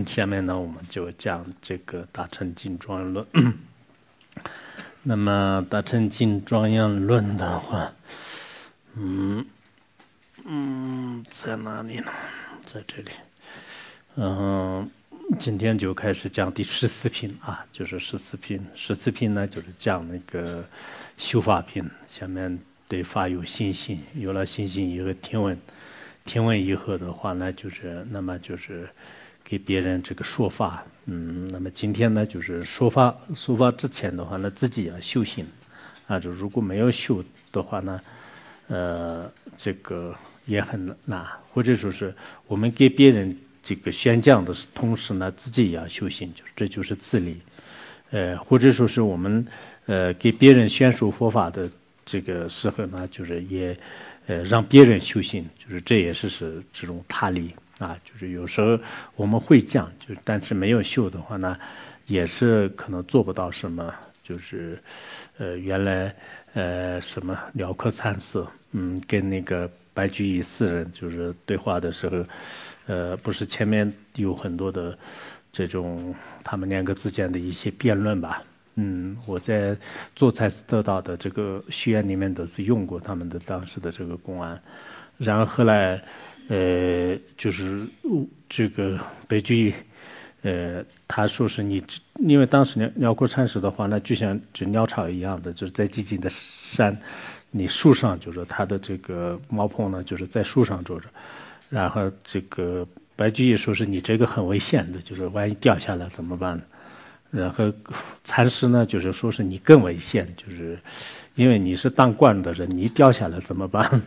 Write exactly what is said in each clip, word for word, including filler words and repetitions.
下面呢，我们就讲这个大乘经庄论。那么大乘经庄样论的话，嗯嗯，在哪里呢？在这里。嗯，今天就开始讲第十四品啊，就是十四品。十四品呢，就是讲那个修法品。下面对法有信心，有了信心以后，听闻，听闻以后的话呢，就是那么就是给别人这个说法。嗯，那么今天呢，就是说法，说法之前的话呢，自己要修行啊，就如果没有修的话呢，呃，这个也很难，或者说是我们给别人这个宣讲的同时呢，自己也要修行，就是这就是自利。呃，或者说是我们呃给别人宣说佛法的这个时候呢，就是也呃让别人修行，就是这也是是这种他利啊，就是有时候我们会讲，就是但是没有修的话呢，也是可能做不到什么，就是呃原来呃什么辽阔禅师，嗯，跟那个白居易四人就是对话的时候，呃，不是前面有很多的这种他们两个之间的一些辩论吧。嗯，我在做才是得到的这个序言里面都是用过他们的当时的这个公案，然后后来，呃，就是这个白居易，呃，他说是你，因为当时辽辽阔禅师的话呢，就像这鸟巢一样的，就是在寂静的山，你树上就是他的这个茅棚呢，就是在树上坐着，然后这个白居易说是你这个很危险的，就是万一掉下来怎么办呢？然后禅师呢，就是说是你更危险，就是因为你是当官的人，你掉下来怎么办？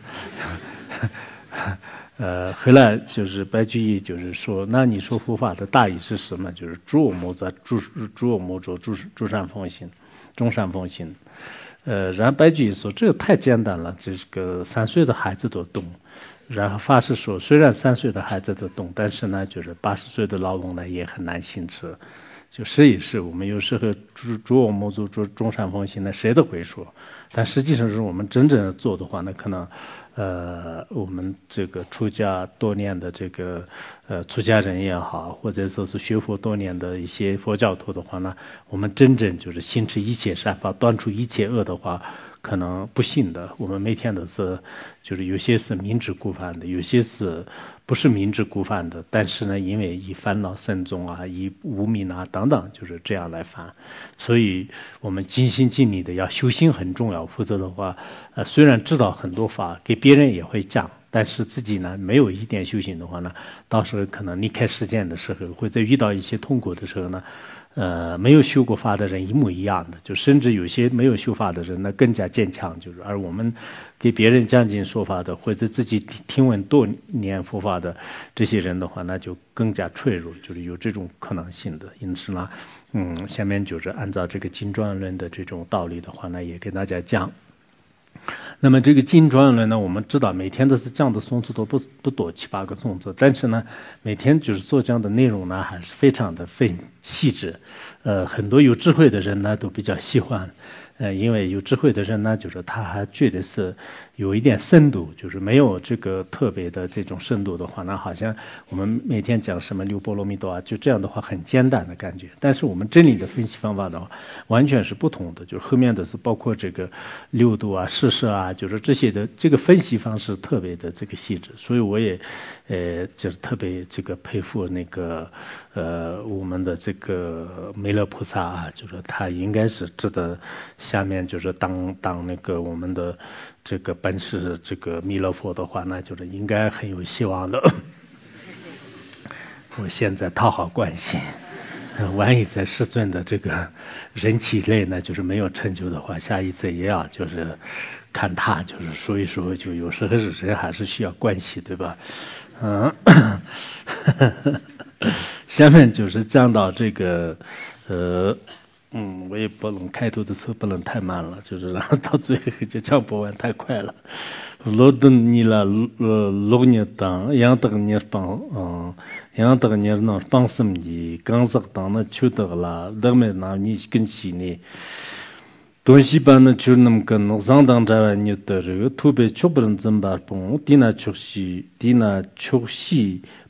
呃，后来就是白居易就是说，那你说佛法的大意是什么？就是诸恶莫作，诸诸恶莫作，诸诸善奉行，众善奉行。呃，然后白居易说这个太简单了，这个三岁的孩子都懂。然后法师说，虽然三岁的孩子都懂，但是呢，就是八十岁的老翁呢也很难行持。就试一试，我们有时候诸诸恶莫作，诸众善奉行呢，谁都会说，但实际上是我们真正做的话呢，可能，呃，我们这个出家多年的这个呃出家人也好，或者说是学佛多年的一些佛教徒的话呢，我们真正就是行持一切善法，断除一切恶的话，可能不信的。我们每天都是，就是有些是明知故犯的，有些是不是明知故犯的，但是呢，因为以烦恼深重啊，以无明啊等等，就是这样来犯。所以我们尽心尽力的要修心很重要，否则的话，呃，虽然知道很多法，给别人也会讲。但是自己呢，没有一点修行的话呢，到时候可能离开世间的时候，或者遇到一些痛苦的时候呢，呃，没有修过法的人一模一样的，就甚至有些没有修法的人呢更加坚强，就是而我们给别人讲经说法的，或者自己听闻多年佛法的这些人的话，那就更加脆弱，就是有这种可能性的。因此呢，嗯，下面就是按照这个经庄论的这种道理的话呢，也给大家讲。那么这个经庄论呢，我们知道每天都是讲的颂词都不不多，七八个颂词，但是呢，每天就是所讲的内容呢，还是非常的非细致，呃，很多有智慧的人呢都比较喜欢，呃，因为有智慧的人呢，就是他还觉得是有一点深度，就是没有这个特别的这种深度的话，那好像我们每天讲什么六波罗蜜多啊，就这样的话很简单的感觉。但是我们真理的分析方法的话，完全是不同的，就是后面的是包括这个六度啊、事实啊，就是这些的这个分析方式特别的这个细致，所以我也呃就是特别这个佩服那个呃我们的这个弥勒菩萨啊，就是他应该是值得。下面就是当当那个我们的这个本师这个弥勒佛的话，那就是应该很有希望的。我现在讨好关系，万一在世尊的这个人气类呢，就是没有成就的话，下一次也要就是看他，就是所以说就有时候是人还是需要关系，对吧？嗯，下面就是讲到这个呃。嗯，我也不能开头的时候不能太慢了，就是然后到最后就讲不完太快了。罗顿尼拉呃罗尼当杨德尼帮嗯杨德尼那帮什么的，刚才当那求得了，那么那你跟起呢？东西班呢就那么个那上当在外你的这个特别出不能怎么办？底那出息底那出息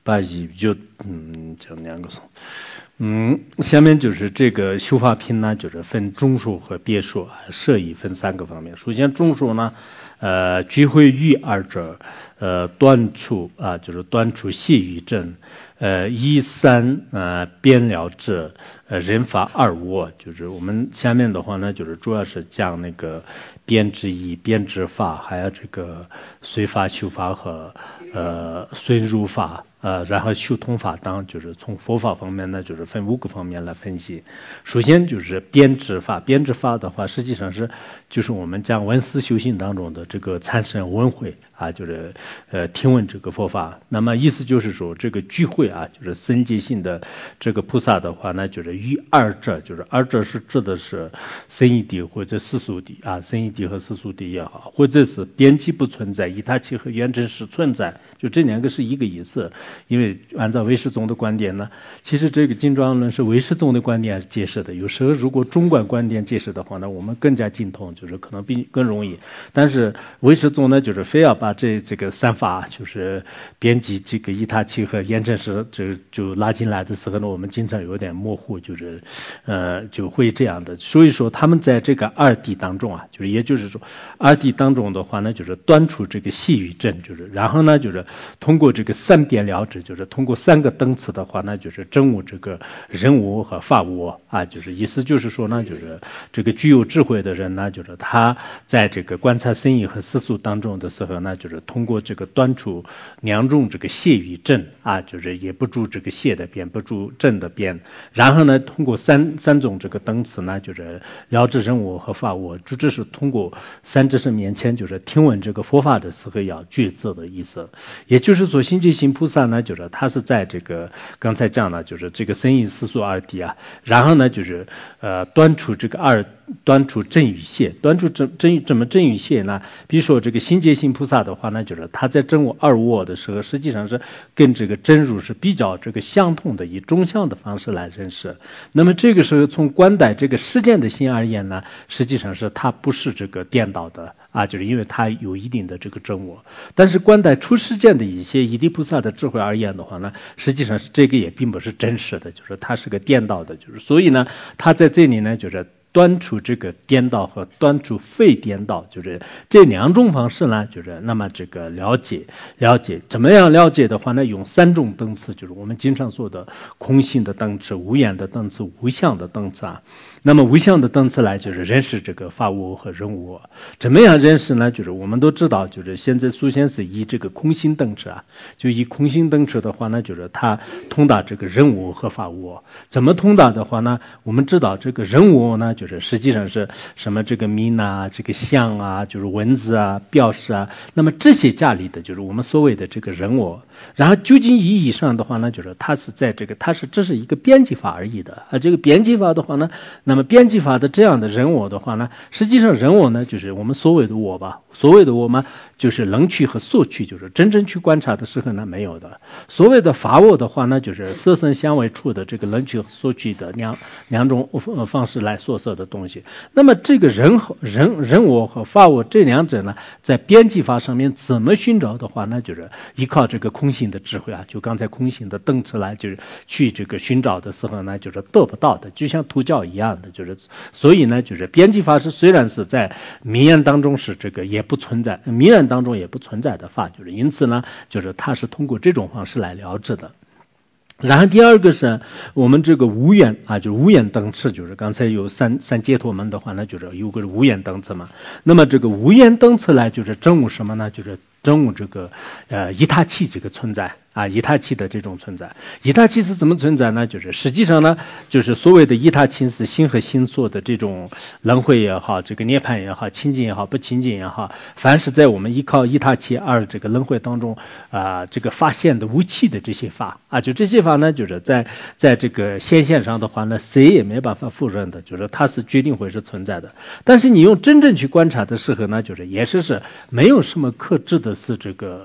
把一就嗯就两个松。嗯，下面就是这个修法品呢，就是分中术和别术，设以分三个方面。首先中术呢，呃，聚会于二者，呃，端出啊，就是端出谢于正，呃，一三呃边了之，呃，人法二卧，就是我们下面的话呢，就是主要是讲那个编织仪、编织法，还有这个随法、修法和呃孙入法。呃，然后修通法当就是从佛法方面呢，就是分五个方面来分析。首先就是编织法，编织法的话，实际上是就是我们讲闻思修行当中的这个参审闻会啊，就是呃听闻这个佛法。那么意思就是说，这个聚会啊，就是僧界性的这个菩萨的话呢，就是于二者，就是二者是指的是僧一谛或者世俗谛啊，僧一谛和世俗谛也好，或者是边际不存在，以他气和圆真实存在，就这两个是一个意思。因为按照唯识宗的观点呢，其实这个金庄论是唯识宗的观点解释的。有时候如果中观观点解释的话呢，我们更加精通，就是可能比更容易。但是唯识宗呢，就是非要把这这个三法，就是编辑这个一他气和验证实，这就拉进来的时候呢，我们经常有点模糊，就是呃就会这样的。所以说他们在这个二谛当中啊，就是也就是说二谛当中的话呢，就是端出这个细与正，就是然后呢就是通过这个三边了。就是通过三个等次的话，那就是真我这个人我和法我啊，就是意思就是说呢，就是这个具有智慧的人呢，就是他在这个观察僧义和世俗当中的时候呢，就是通过这个端出两种这个谢与正啊，就是也不住这个谢的边，不住正的边，然后呢，通过三三种这个等次呢，就是了知人我和法我，就这是通过三智圣面前就是听闻这个佛法的时候要抉择的意思，也就是说心界行菩萨呢。就是他是在这个刚才讲了，就是这个僧义世俗二谛啊，然后呢就是呃端出这个二端出正与谢，端出正正怎么正与谢呢？比如说这个心界行菩萨的话呢，就是他在真我二我的时候，实际上是跟这个真如是比较这个相同的，以中相的方式来认识。那么这个时候从观待这个实践的心而言呢，实际上是它不是这个颠倒的啊，就是因为它有一定的这个真我。但是观待出世间的一些一地菩萨的智慧而言的话呢，实际上是这个也并不是真实的，就是它是个颠倒的，就是所以呢，它在这里呢就是端出这个颠倒和端出非颠倒，就是这两种方式呢，就是那么这个了解了解怎么样了解的话呢，用三种等次，就是我们经常说的空性的等次、无眼的等次、无相的等次啊。那么无相的等次来就是认识这个法我和人我，怎么样认识呢？就是我们都知道，就是现在苏先生以这个空性等次啊，就以空性等次的话呢，就是他通达这个人我和法我。怎么通达的话呢？我们知道这个人我呢，就是实际上是什么这个名啊、这个相啊、就是文字啊、标识啊，那么这些家里的就是我们所谓的这个人我。然后究竟意义上的话呢，就是它是在这个，它是这是一个编辑法而已的啊。这个编辑法的话呢，那么编辑法的这样的人我的话呢，实际上人我呢，就是我们所谓的我吧，所谓的我嘛，就是能去和所去，就是真正去观察的时候呢没有的。所谓的法我的话呢，就是色声香味触的这个能去和所去的两两种方式来所摄的东西。那么这个人人人我和法我这两者呢，在编辑法上面怎么寻找的话呢，就是依靠这个空性的智慧啊，就刚才空性的等次来就是去这个寻找的时候呢，就是得不到的，就像图教一样的，就是所以呢，就是编辑法是虽然是在名言当中是这个也不存在，名言当中也不存在的法，就是因此呢，就是它是通过这种方式来了知的。然后第二个是我们这个无眼啊，就是无眼等次，就是刚才有三三解脱门的话呢，就是有个无眼等次嘛。那么这个无眼等次来就是证悟什么呢？就是证悟这个呃一他气这个存在啊，一他气的这种存在。一他气是怎么存在呢？就是实际上呢，就是所谓的一他气是心和心所的这种轮回也好，这个涅槃也好，清净也好，不清净也好，凡是在我们依靠一他气二这个轮回当中啊、呃，这个发现的无气的这些法啊，就这些法呢，就是在在这个显现上的话呢，谁也没办法否认的，就是它是决定会是存在的。但是你用真正去观察的时候呢，就是也是是没有什么克制的是这个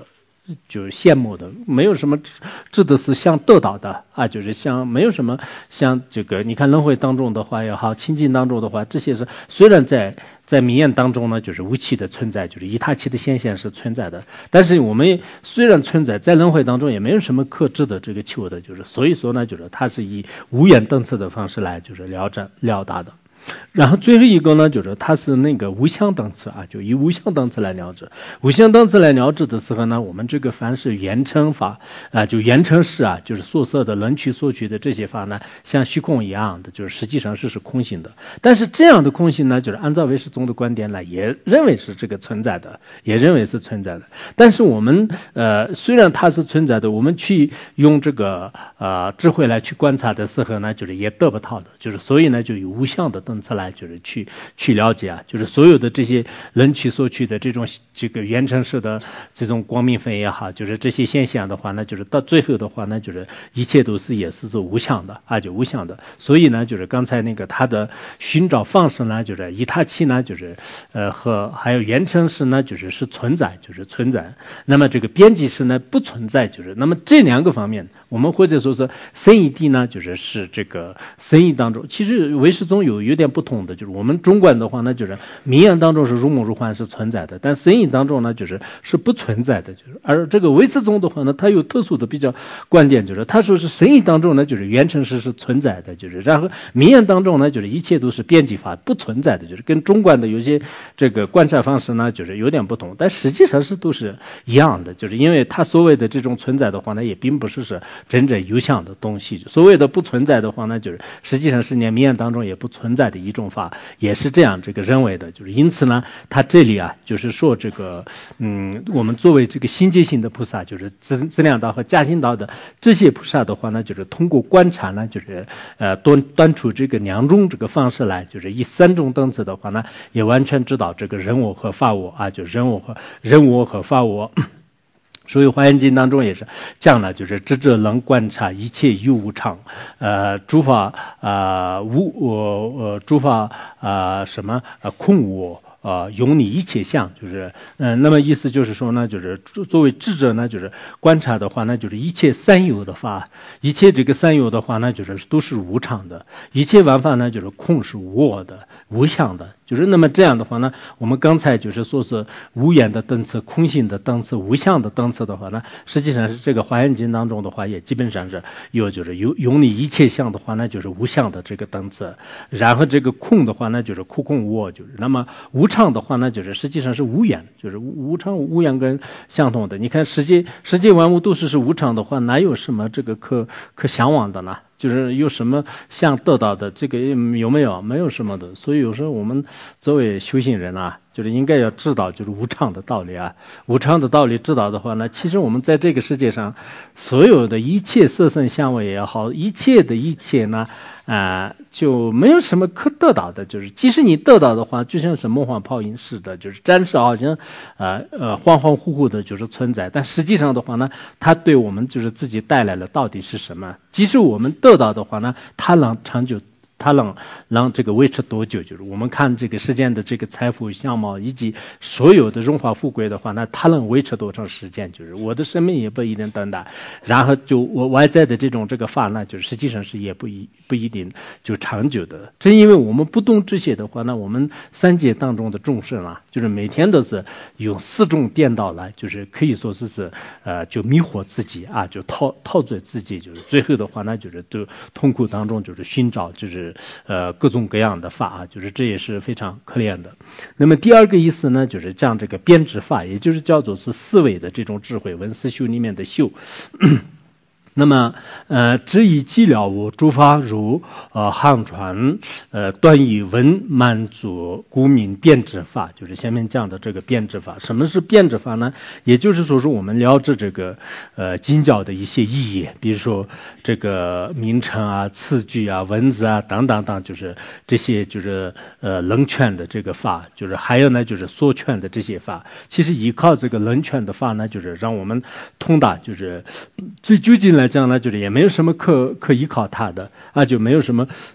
就是羡慕的，没有什么值得是想得到的啊，就是像没有什么像这个，你看轮回当中的话也好，清净当中的话，这些是虽然在在名言当中呢，就是无期的存在，就是一他期的现象是存在的，但是我们虽然存在在轮回当中，也没有什么可知的这个求的，就是所以说呢，就是它是以无缘等次的方式来就是了着了达的。然后最后一个呢，就是它是那个无相等次啊，就以无相等次来了知。无相等次来了知的时候呢，我们这个凡是缘成法啊，就缘成式啊，就是所色的能取所取的这些法呢，像虚空一样的，就是实际上是是空性的。但是这样的空性呢，就是按照唯识宗的观点来，也认为是这个存在的，也认为是存在的。但是我们呃，虽然它是存在的，我们去用这个呃智慧来去观察的时候呢，就是也得不到的，就是所以呢，就有无相的等次来就是去去了解啊，就是所有的这些能取所取的这种这个缘成式的这种光明分也好，就是这些现象的话呢，就是到最后的话呢，就是一切都是也是是无相的啊，就无相的。所以呢，就是刚才那个他的寻找方式呢，就是以他期呢，就是呃和还有缘成式呢，就是是存在，就是存在。那么这个边际式呢不存在，就是那么这两个方面，我们或者说是深义谛呢，就是是这个深义当中，其实唯识宗有有点不同的，就是我们中观的话呢，就是名言当中是如梦如幻是存在的，但深义当中呢，就是是不存在的，就是而这个唯识宗的话呢，它有特殊的比较观点，就是他说是深义当中呢，就是缘成式是存在的，就是然后名言当中呢，就是一切都是边际法不存在的，就是跟中观的有些这个观察方式呢，就是有点不同，但实际上是都是一样的，就是因为他所谓的这种存在的话呢，也并不是是真正有相的东西，所谓的不存在的话呢，就是实际上是连名言当中也不存在的一种法，也是这样这个认为的，就是因此呢，他这里啊，就是说这个嗯，我们作为这个心结性的菩萨，就是资资粮道和加行道的这些菩萨的话呢，就是通过观察呢，就是呃端端出这个两种这个方式来，就是以三种等次的话呢，也完全知道这个人我和法我啊，就是人我和人我和法我。所以《华严经》当中也是讲了，就是智者能观察一切有无常，呃，诸法啊无我呃诸法啊什么呃空我。呃，有你一切相，就是，嗯、呃，那么意思就是说呢，就是作为智者呢，就是观察的话呢，就是一切三有的法，一切这个三有的话呢，就是都是无常的，一切万法呢，就是空是无我的、无相的，就是那么这样的话呢，我们刚才就是说是无眼的等次、空性的等次、无相的等次的话呢，实际上是这个《华严经》当中的话，也基本上是有就是有有你一切相的话呢，就是无相的这个等次，然后这个空的话呢，就是空空无我，就是那么无常的话呢，就是实际上是无眼，就是无常无眼跟相同的。你看世界世界万物都是是无常的话，哪有什么这个可可向往的呢？就是有什么想得到的，这个有没有？没有什么的。所以有时候我们作为修行人啊，就是应该要知道就是无常的道理啊。无常的道理知道的话呢，其实我们在这个世界上所有的一切色身香味也好，一切的一切呢，啊、呃，就没有什么可得到的。就是即使你得到的话，就像是梦幻泡影似的，就是暂时好像呃呃恍恍惚惚的就是存在，但实际上的话呢，它对我们就是自己带来了到底是什么？即使我们得到的话呢，它能长久。它能让这个维持多久？就是我们看这个世间的这个财富相貌以及所有的荣华富贵的话，那它能维持多长时间？就是我的生命也不一定短的，然后就我外在的这种这个法呢，就是实际上是也不一不一定就长久的。正因为我们不懂这些的话，那我们三界当中的众生啊，就是每天都是用四种颠倒来，就是可以说是是呃就迷惑自己啊，就套套罪自己，就是最后的话呢，就是都痛苦当中就是寻找就是。呃，各种各样的法啊，就是这也是非常可怜的。那么第二个意思呢，就是讲这个编织法，也就是叫做是思维的这种智慧，文思修里面的修。那么，呃，只以寂了无诸法如呃汉传呃端以文满足故名编织法，就是下面讲的这个编织法。什么是编织法呢？也就是说是我们了解这个呃经教的一些意义，比如说这个名称啊、词句啊、文字啊等等等，就是这些就是呃能劝的这个法，就是还有呢就是所劝的这些法。其实依靠这个能劝的法呢，就是让我们通达，就是最究竟来讲呢，就是也没有什么可可依靠它的啊，就没有什么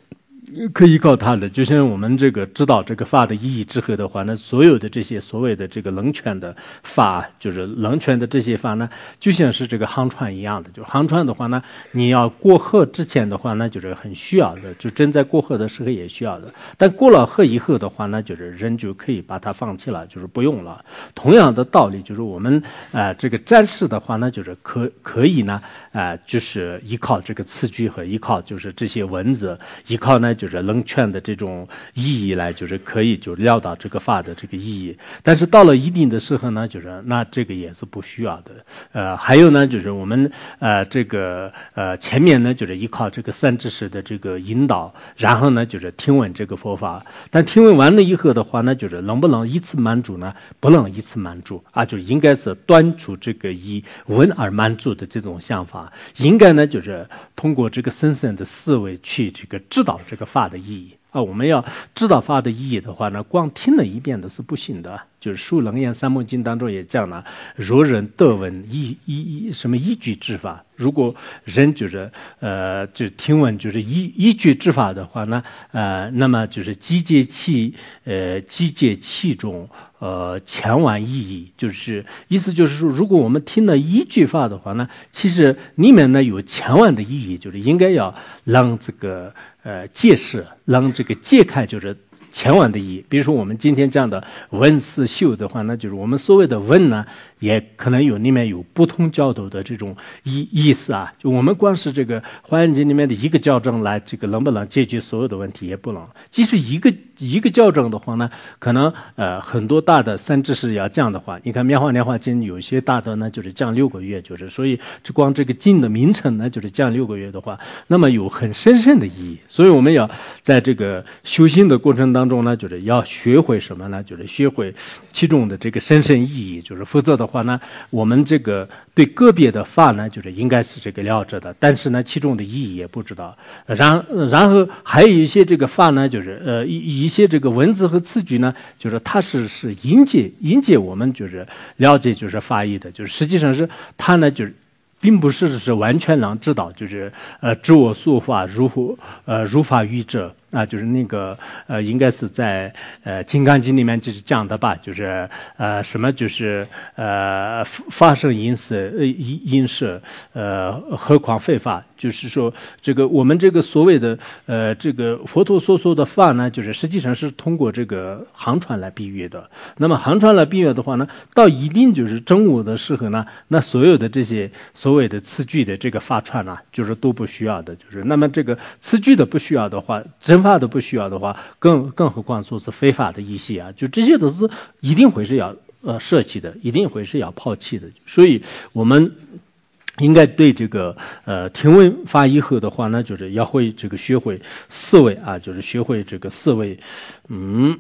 可以依靠它的，就像我们这个知道这个法的意义之后的话呢，所有的这些所谓的这个冷泉的法，就是冷泉的这些法呢，就像是这个航船一样的。就航船的话呢，你要过河之前的话呢，就是很需要的，就正在过河的时候也需要的。但过了河以后的话呢，就是人就可以把它放弃了，就是不用了。同样的道理，就是我们呃这个战士的话呢，就是可可以呢，呃就是依靠这个词句和依靠就是这些文字，依靠呢。就是冷泉的这种意义来，就是可以就料到这个法的这个意义，但是到了一定的时候呢，就是那这个也是不需要的。呃，还有呢，就是我们呃这个呃前面呢就是依靠这个三知识的这个引导，然后呢就是听闻这个佛法，但听闻完了以后的话呢，就是能不能一次满足呢？不能一次满足啊，就应该是端出这个以闻而满足的这种想法，应该呢就是通过这个深深的思维去这个知道这个法的意义啊。我们要知道法的意义的话呢，光听了一遍的是不行的。就是《疏楞严三摩经》当中也讲了，若人得闻依依什么依据之法，如果人就是呃就听闻就是依依据之法的话呢，呃那么就是集结其呃集结其中呃千万意义，就是意思就是说，如果我们听了依据法的话呢，其实里面呢有千万的意义，就是应该要让这个呃解释，让这个解开，就是千万的意义。比如说我们今天讲的闻思修的话呢，就是我们所谓的闻呢，也可能有里面有不同角度的这种意意思啊。就我们光是这个华严经里面的一个校正来，这个能不能解决所有的问题也不能。即使一个一个校正的话呢，可能呃很多大的三知识要讲的话，你看妙法莲华经有些大的呢就是讲六个月，就是所以这光这个经的名称呢就是讲六个月的话，那么有很深深的意义。所以我们要在这个修行的过程当中呢，就是要学会什么呢？就是学会其中的这个深深意义，就是否则的话呢，我们这个对个别的法呢，就是应该是这个了解的，但是呢，其中的意义也不知道。然然后还有一些这个法呢，就是呃一一些这个文字和词句呢，就是它是是引介引介我们就是了解就是法义的，就是实际上是它呢就是。并不是是完全能知道，就是呃知我所法如呃如法语者啊，就是那个呃应该是在呃金刚经里面就是讲的吧，就是呃什么就是呃发生因色呃因因色呃何况非法，就是说这个我们这个所谓的呃这个佛陀所说的法呢，就是实际上是通过这个航船来比喻的。那么航船来比喻的话呢，到一定就是正午的时候呢，那所有的这些所谓的词句的这个法传啊，就是都不需要的。就是那么这个词句的不需要的话，真法的不需要的话，更更何况说是非法的一些啊，就这些都是一定会是要呃舍弃的，一定会是要抛弃的。所以我们应该对这个呃听闻法以后的话呢，就是要会这个学会思维啊，就是学会这个思维，嗯。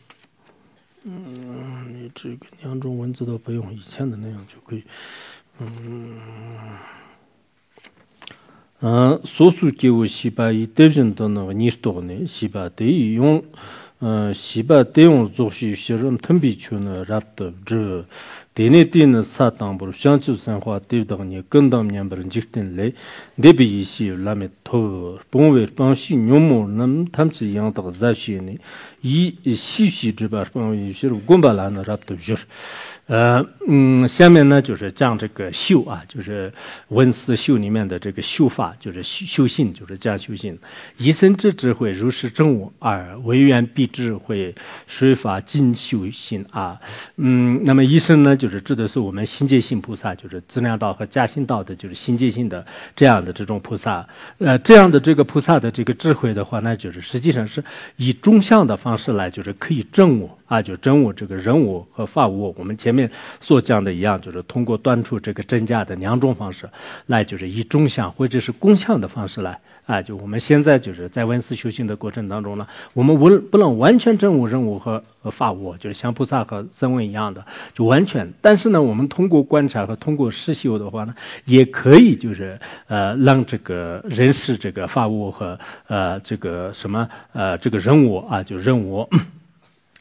嗯，你这个两种文字都不用，以前的那样就可以。嗯，嗯，所属给我西巴以对人的那个你说呢？西巴对用，嗯，西巴对用做些些人特别去呢，然后这。对内对呢，萨当不相处生活对当年跟当年不人积点来，那边一些那么头，本为帮西牛毛，那么他们这样到这些呢，以细细这边帮一些公巴兰的差不多就是，呃嗯，下面呢就是讲这个修啊，就是文思修里面的这个修法，就是修修行，就是讲修行。一生之智慧如是正悟，二唯愿必智慧，水法尽修行啊，嗯，那么一生呢就。就是指的是我们心界性菩萨，就是资粮道和加行道的，就是心界性的这样的这种菩萨，呃，这样的这个菩萨的这个智慧的话呢，就是实际上是以中相的方式来，就是可以证悟啊，就证悟这个人悟和法悟。我们前面所讲的一样，就是通过端出这个真假的两种方式来，就是以中相或者是公相的方式来。啊，就我们现在就是在闻思修行的过程当中呢，我们无不能完全证悟人悟和和法悟，就是像菩萨和声闻一样的，就完全。但是呢，我们通过观察和通过实修的话呢，也可以就是呃让这个认识这个法悟和呃这个什么呃这个人悟啊，就人悟。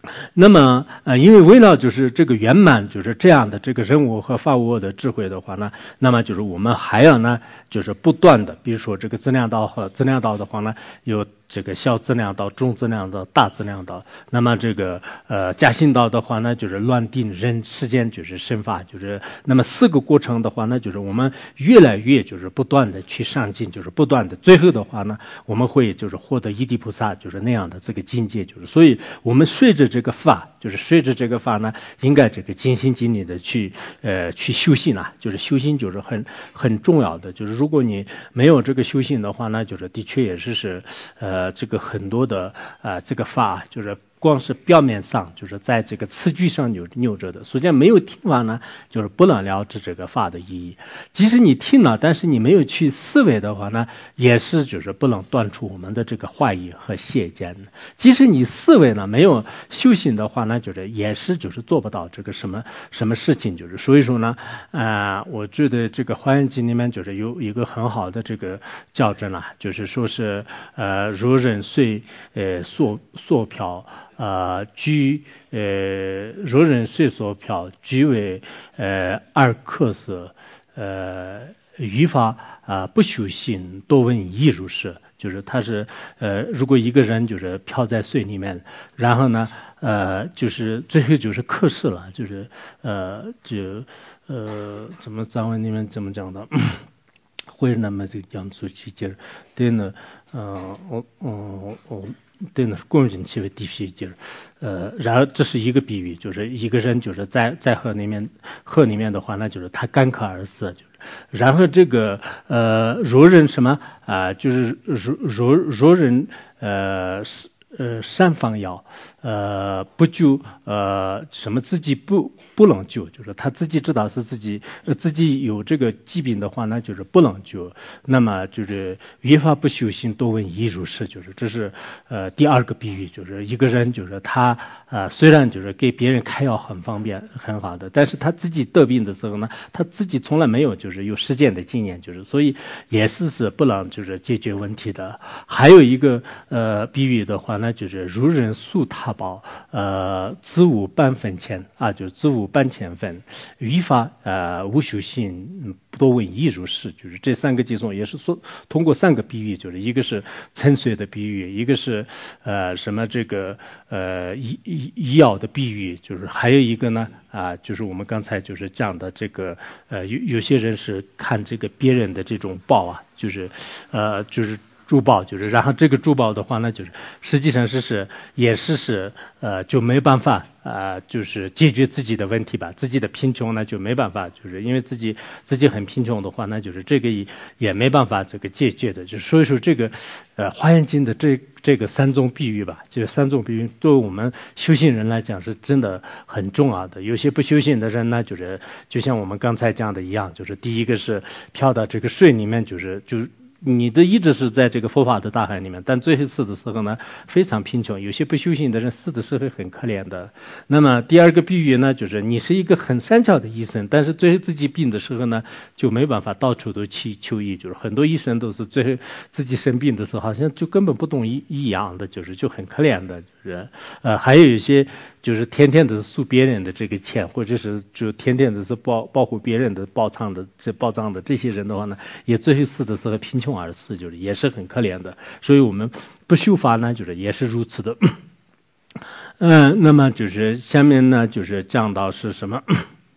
那么呃，因为为了就是这个圆满就是这样的这个人我和法我的智慧的话呢，那么就是我们还要呢就是不断的，比如说这个资量道和资量道的话呢，有这个小资量道、中资量道、大资量道。那么这个呃加行道的话呢，就是乱定人世间就是生法，就是那么四个过程的话呢，就是我们越来越就是不断的去上进，就是不断的，最后的话呢，我们会就是获得一地菩萨就是那样的这个境界，就是所以我们随着这个法，就是随着这个法呢，应该这个尽心尽力的去呃去修行啊，就是修行就是很很重要的，就是如果你没有这个修行的话呢，就是的确也是是呃。呃，这个很多的啊、呃，这个法就是光是表面上就是在这个词句上扭扭着的，实际上没有听完呢，就是不能了知这个法的意义。即使你听了，但是你没有去思维的话呢，也是就是不能断除我们的这个怀疑和邪见。即使你思维呢没有修行的话呢，就是也是就是做不到这个什么什么事情。就是所以说呢，啊、呃，我觉得这个《华严经》里面就是有一个很好的这个教证啊，就是说是呃，若人遂呃所所漂。呃，居呃，若人遂所漂，居为呃二克色，呃，语法啊、呃、不修行，多闻亦如是。就是他是呃，如果一个人就是漂在水里面，然后呢，呃，就是最后就是克氏了，就是呃，就呃，怎么藏文里面怎么讲的？会那么这个样子去接，对呢，呃，我我我。对呢，共进气为地皮就是，呃，然后这是一个比喻，就是一个人就是在在河里面，河里面的话，那就是他干渴而死，就是，然后这个呃，若人什么啊、呃，就是若若若人呃是呃善方药，呃不救呃什么自己不不能救，就是他自己知道是自己呃自己有这个疾病的话呢，就是不能救。那么就是约法不修行，多闻亦如是，就是这是呃第二个比喻，就是一个人就是他呃虽然就是给别人开药很方便很好的，但是他自己得病的时候呢，他自己从来没有就是有实践的经验，就是所以也是是不能就是解决问题的。还有一个呃比喻的话呢，就是如人诉他宝，呃子无半分钱啊，就是子无半千分，语法呃无修行，多闻亦如是，就是这三个偈颂也是说通过三个比喻，就是一个是沉睡的比喻，一个是呃什么这个呃医医医药的比喻，就是还有一个呢啊、呃，就是我们刚才就是讲的这个呃有有些人是看这个别人的这种报啊，就是呃就是。珠宝就是，然后这个珠宝的话呢，就是实际上是是也是是呃就没办法啊、呃，就是解决自己的问题吧，自己的贫穷呢就没办法，就是因为自己自己很贫穷的话呢，就是这个也也没办法这个解决的，就所以说这个呃《华严经》的这这个三种比喻吧，这个三种比喻对我们修行人来讲是真的很重要的。有些不修行的人呢，就是就像我们刚才讲的一样，就是第一个是飘到这个水里面，就是就是。你的一直是在这个佛法的大海里面，但最后死的时候呢，非常贫穷。有些不修行的人死的时候很可怜的。那么第二个比喻呢，就是你是一个很善巧的医生，但是最后自己病的时候呢，就没办法到处都去求医。就是很多医生都是最后自己生病的时候，好像就根本不懂医医养的，就是就很可怜的。就是呃，还有一些就是天天都是输别人的这个钱，或者是就天天都是保保护别人的报偿的这报账的这些人的话呢，也最后死的时候贫穷而死，就是也是很可怜的。所以我们不修法呢，就是也是如此的。嗯、呃，那么就是下面呢，就是讲到是什么？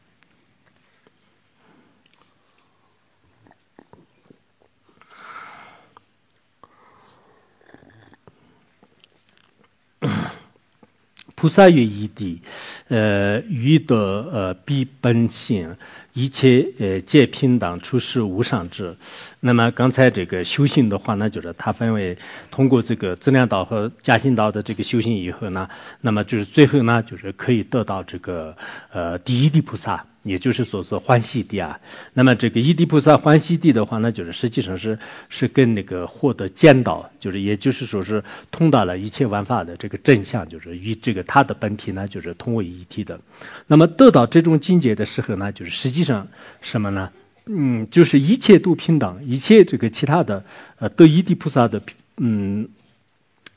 菩萨于一地，呃，于得呃必本性，一切呃皆平等，出世无上智。那么刚才这个修行的话呢，就是它分为通过这个资量道和加行道的这个修行以后呢，那么就是最后呢，就是可以得到这个呃第一地菩萨。也就是说是欢喜地啊，那么这个一地菩萨欢喜地的话呢，就是实际上是是跟那个获得见到，就是也就是说是通达了一切万法的这个真相，就是与这个他的本体呢，就是同为一体的。那么得到这种境界的时候呢，就是实际上什么呢？嗯，就是一切都平等，一切这个其他的呃得一地菩萨的嗯。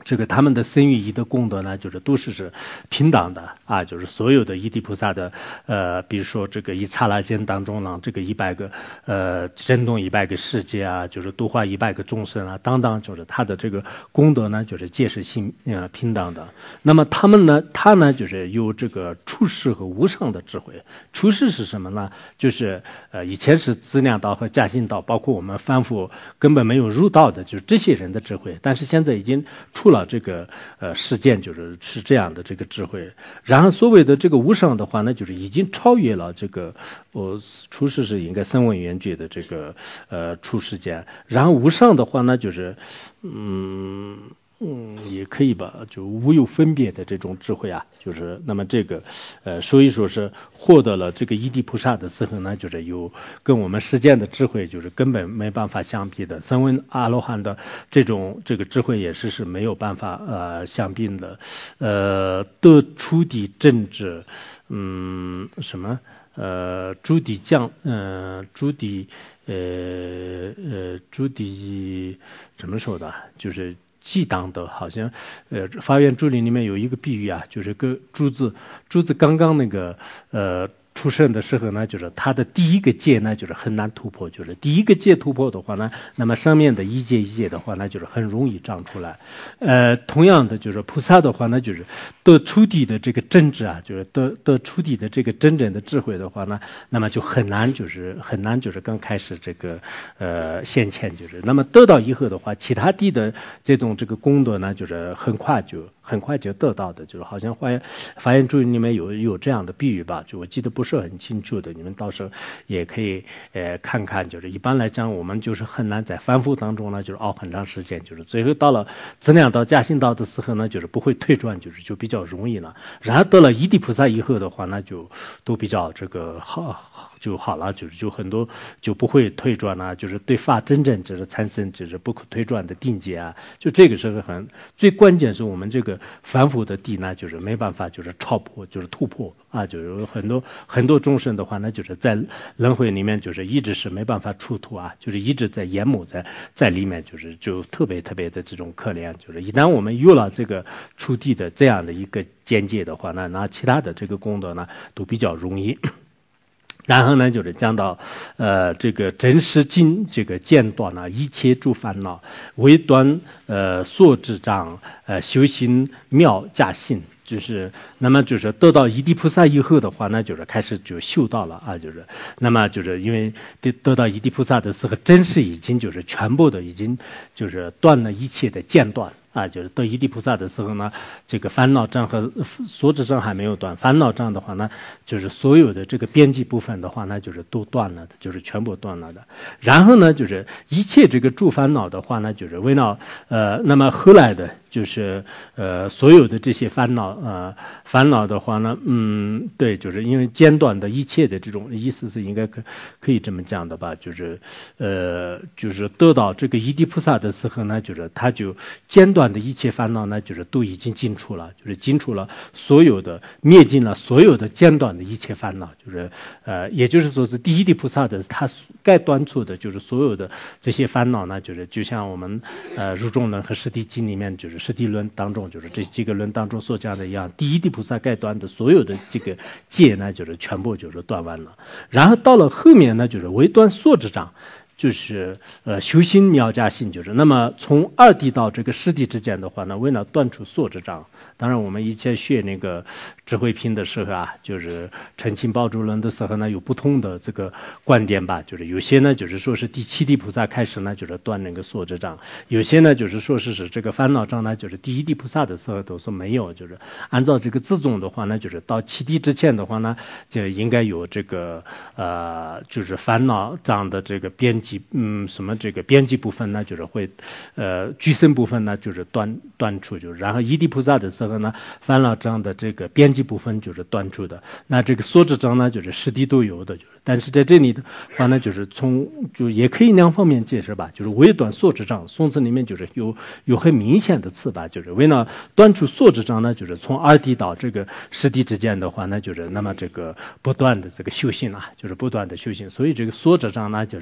这个他们的生育仪的功德呢，就是都是是平等的啊，就是所有的一地菩萨的呃，比如说这个一刹那间当中呢，这个一百个呃震动一百个世界啊，就是度化一百个众生啊，等等，就是他的这个功德呢，就是皆是性呃平等的。那么他们呢，他呢就是有这个出世和无上的智慧。出世是什么呢？就是呃以前是资粮道和驾行道，包括我们凡夫根本没有入道的，就是这些人的智慧，但是现在已经出了这个呃事件，就是是这样的这个智慧。然后所谓的这个无上的话呢，就是已经超越了这个我出世是应该声闻缘觉的这个呃出世间。然后无上的话呢，就是嗯。嗯，也可以吧，就无有分别的这种智慧啊，就是那么这个，呃，所以说是获得了这个一地菩萨的时候呢，就是有跟我们实践的智慧，就是根本没办法相比的。声闻阿罗汉的这种这个智慧也是是没有办法呃相比的，呃，得出的政治，嗯，什么？呃，朱棣将，呃，朱棣，呃呃，朱棣怎么说的？就是既当的，好像，呃，法院注林里面有一个比喻啊，就是个珠子，珠子刚刚那个，呃。出生的时候呢，就是他的第一个界呢，就是很难突破。就是第一个界突破的话呢，那么上面的一界一界的话呢，就是很容易长出来。呃，同样的，就是菩萨的话呢，就是得出地的这个真智啊，就是得得出地的这个真正的智慧的话呢，那么就很难，就是很难，就是刚开始这个呃现前，就是那么得到以后的话，其他地的这种这个功德呢，就是很快就很快就得到的，就是好像法法言注里面有有这样的比喻吧，就我记得不是很清楚的，你们到时候也可以呃看看。就是一般来讲，我们就是很难在反复当中呢，就是熬很长时间，就是最后到了资粮道、驾行道的时候呢，就是不会退转，就是就比较容易了。然后得了一地菩萨以后的话，那就都比较这个好就好了，就是就很多就不会退转啊，就是对法真正就是产生就是不可退转的定解啊，就这个是很最关键是我们这个反复的地呢，就是没办法就是超破，就是突破啊，就是有很多很多众生的话呢，就是在轮回里面就是一直是没办法出脱啊，就是一直在淹没在在里面，就是就特别特别的这种可怜。就是一旦我们有了这个出地的这样的一个见解的话呢，那其他的这个功德呢都比较容易。然后呢，就是讲到，呃，这个真实经这个间断呢，一切诸烦恼，唯端呃所智障，呃修行妙驾行，就是那么就是得到一地菩萨以后的话呢，就是开始就修道了啊，就是那么就是因为得得到一地菩萨的时候，真是已经就是全部的已经就是断了一切的间断。啊，就是得一地菩萨的时候呢，这个烦恼障和所知障还没有断。烦恼障的话呢，就是所有的这个边际部分的话呢，就是都断了的，就是全部断了的。然后呢，就是一切这个诸烦恼的话呢，就是为了呃，那么后来的就是呃，所有的这些烦恼呃，烦恼的话呢，嗯，对，就是因为间断的一切的这种意思是应该可可以这么讲的吧？就是呃，就是得到这个一地菩萨的时候呢，就是他就间断的一切烦恼呢，就是都已经尽除了，就是尽除了所有的灭尽了所有的间断的一切烦恼，就是呃，也就是说是第一地菩萨的他该断除的，就是所有的这些烦恼呢，就是就像我们呃入中论和实地经里面，就是实地论当中，就是这几个论当中所讲的一样，第一地菩萨该断的所有的这个戒呢，就是全部就是断完了。然后到了后面呢，就是唯断所知障。就是呃修心妙驾行，就是那么从二地到这个十地之间的话呢，为了断除所知障，当然我们以前学那个智慧品的时候啊，就是澄清宝珠论的时候呢，有不同的这个观点吧，就是有些呢就是说是第七地菩萨开始呢就是断那个所知障，有些呢就是说是是这个烦恼障呢，就是第一地菩萨的时候都是没有，就是按照这个自宗的话呢，就是到七地之前的话呢，就应该有这个呃就是烦恼障的这个边际。嗯，什么这个边际部分呢，就是会，呃，具身部分呢，就是断断除，就是然后一地菩萨的时候呢，烦恼障的这个边际部分就是断除的。那这个所知障呢，就是十地都有的，就是但是在这里的话呢，就是从就也可以两方面解释吧，就是唯断所知障，宋词里面就是有有很明显的词吧，就是为了断除所知障呢，就是从二地到这个十地之间的话呢，就是那么这个不断的这个修行啊，就是不断的修行，所以这个所知障呢，就是是非常。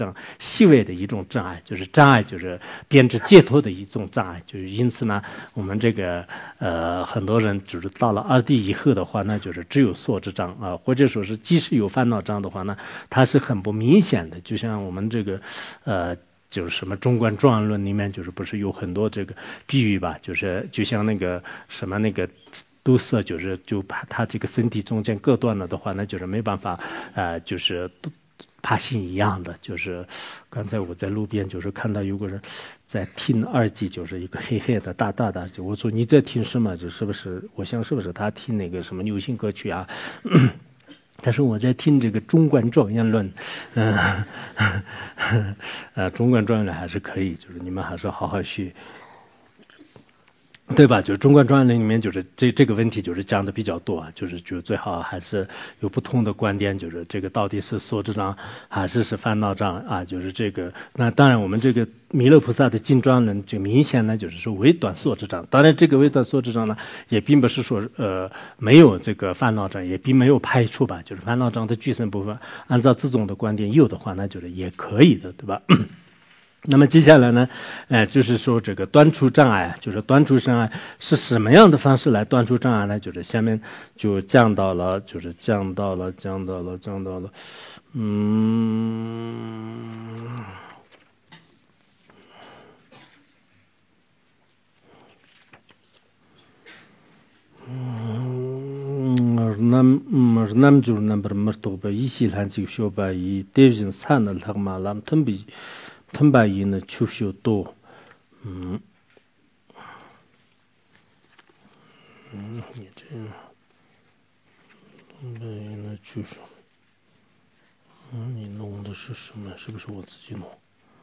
常细微的一种障碍，就是障碍就是编织解脱的一种障碍，就是因此呢，我们这个呃很多人就是到了二谛以后的话呢，就是只有所知障啊，或者说是即使有烦恼障的话呢，它是很不明显的，就像我们这个呃。就是什么中观庄严论里面就是不是有很多这个比喻吧，就是就像那个什么那个都色，就是就把他这个身体中间割断了的话，那就是没办法呃就是爬行一样的。就是刚才我在路边就是看到有个人在听耳机，就是一个黑黑的大大的，就我说你在听什么，就是不是我想是不是他听那个什么流行歌曲啊。他说我在听这个中观庄严论，嗯、呃，呃，中观庄严论还是可以，就是你们还是好好学，对吧？就是中观庄严论里面，就是这这个问题就是讲的比较多啊，就是就最好还是有不同的观点，就是这个到底是所知障还是是烦恼障啊？就是这个，那当然我们这个弥勒菩萨的金庄论就明显呢，就是说微断所知障。当然这个微断所知障呢，也并不是说呃没有这个烦恼障，也并没有排除吧，就是烦恼障的具身部分，按照这种的观点有的话，那就是也可以的，对吧？那么接下来呢，呃，就是说这个断除障碍，就是断除障碍是什么样的方式来断除障碍呢？就是下面就讲到了，就是讲到了，讲到了，讲到了，嗯，嗯，nam nam jur number mertoba isil hanjik shoba i devjin sanal thagma lam tumbi tumba yin chupsho do. 嗯，嗯，你这tumba yin chupsho，嗯，你弄的是什么？是不是我自己弄？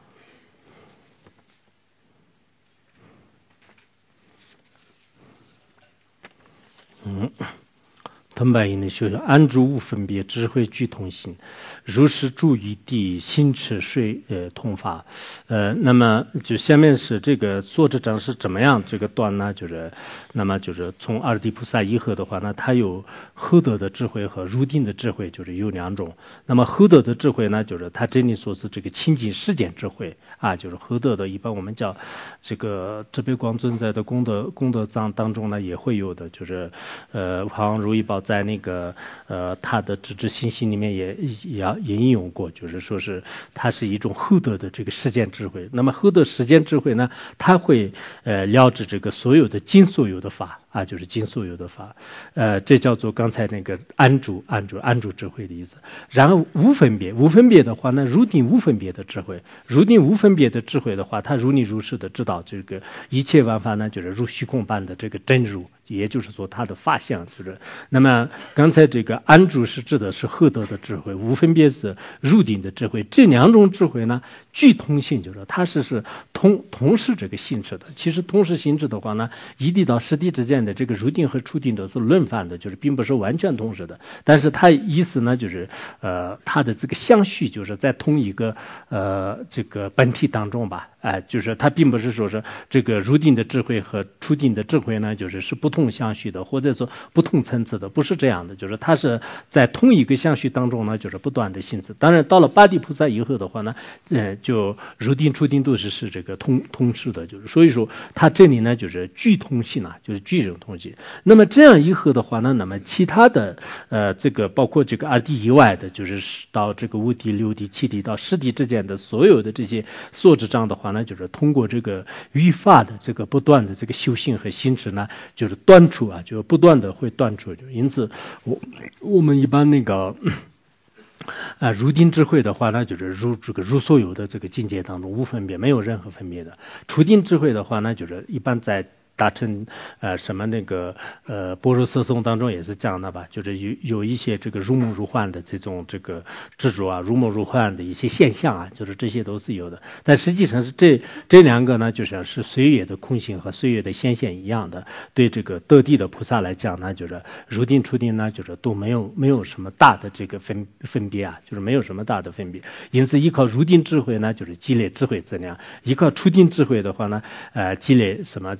嗯。腾白音的修养，安住无分别，智慧具同心，如是住于地，心持睡呃通法，呃，那么就下面是这个作者章是怎么样这个断呢？就是那么就是从二谛菩萨以后的话呢，它有合德的智慧和入定的智慧，就是有两种。那么合德的智慧呢，就是他这里说是这个清净世间智慧啊，就是合德的，一般我们叫这个智悲光尊在的功德功德章当中呢也会有的，就是呃，好像如意宝在那个呃他的直知信息里面也也也引用过，就是说是它是一种合德的这个世间智慧。那么合德世间智慧呢，它会呃了知这个所有的尽所有的法啊，就是尽所有的法，呃，这叫做刚才那个安住安住安住智慧的意思。然后无分别，无分别的话呢，入定无分别的智慧，入定无分别的智慧的话，它如理如实的知道这个一切万法呢，就是如虚空般的这个真如。也就是说，它的法相就是。那么刚才这个安住是指的是合德的智慧，无分别是入定的智慧。这两种智慧呢，具同性，就是它是是同同时这个性质的。其实同时性质的话呢，一地到实地之间的这个入定和出定都是轮番的，就是并不是完全同时的。但是它意思呢，就是呃，它的这个相续就是在同一个呃这个本体当中吧。哎、呃，就是它并不是说是这个入定的智慧和出定的智慧呢，就是是不同相续的，或者说不同层次的，不是这样的。就是它是在同一个相续当中呢，就是不断的性质。当然，到了八地菩萨以后的话呢，呃，就入定出定都是是这个通通识的，就是所以说它这里呢就是具通性啊，就是具这种东西。那么这样以后的话呢，那么其他的呃这个包括这个二地以外的，就是到这个五地、六地、七地到十地之间的所有的这些所知障的话呢，就是通过这个语法的这个不断的这个修行和心智呢，就是断除啊，就不断的会断除。就因此，我我们一般那个。啊，入定智慧的话呢，就是入这个入所有的这个境界当中无分别，没有任何分别的。出定智慧的话呢，就是一般在大乘呃什么那个呃般若色颂当中也是讲的吧，就是有有一些这个如梦如幻的这种这个执着啊，如梦如幻的一些现象啊，就是这些都是有的。但实际上是这这两个呢，就是是岁月的空性和岁月的显现一样的。对这个得地的菩萨来讲呢，就是入定出定呢，就是都没有没有什么大的这个分分别啊，就是没有什么大的分别。因此依靠入定智慧呢，就是积累智慧质量；依靠出定智慧的话呢，呃，积累什么就是。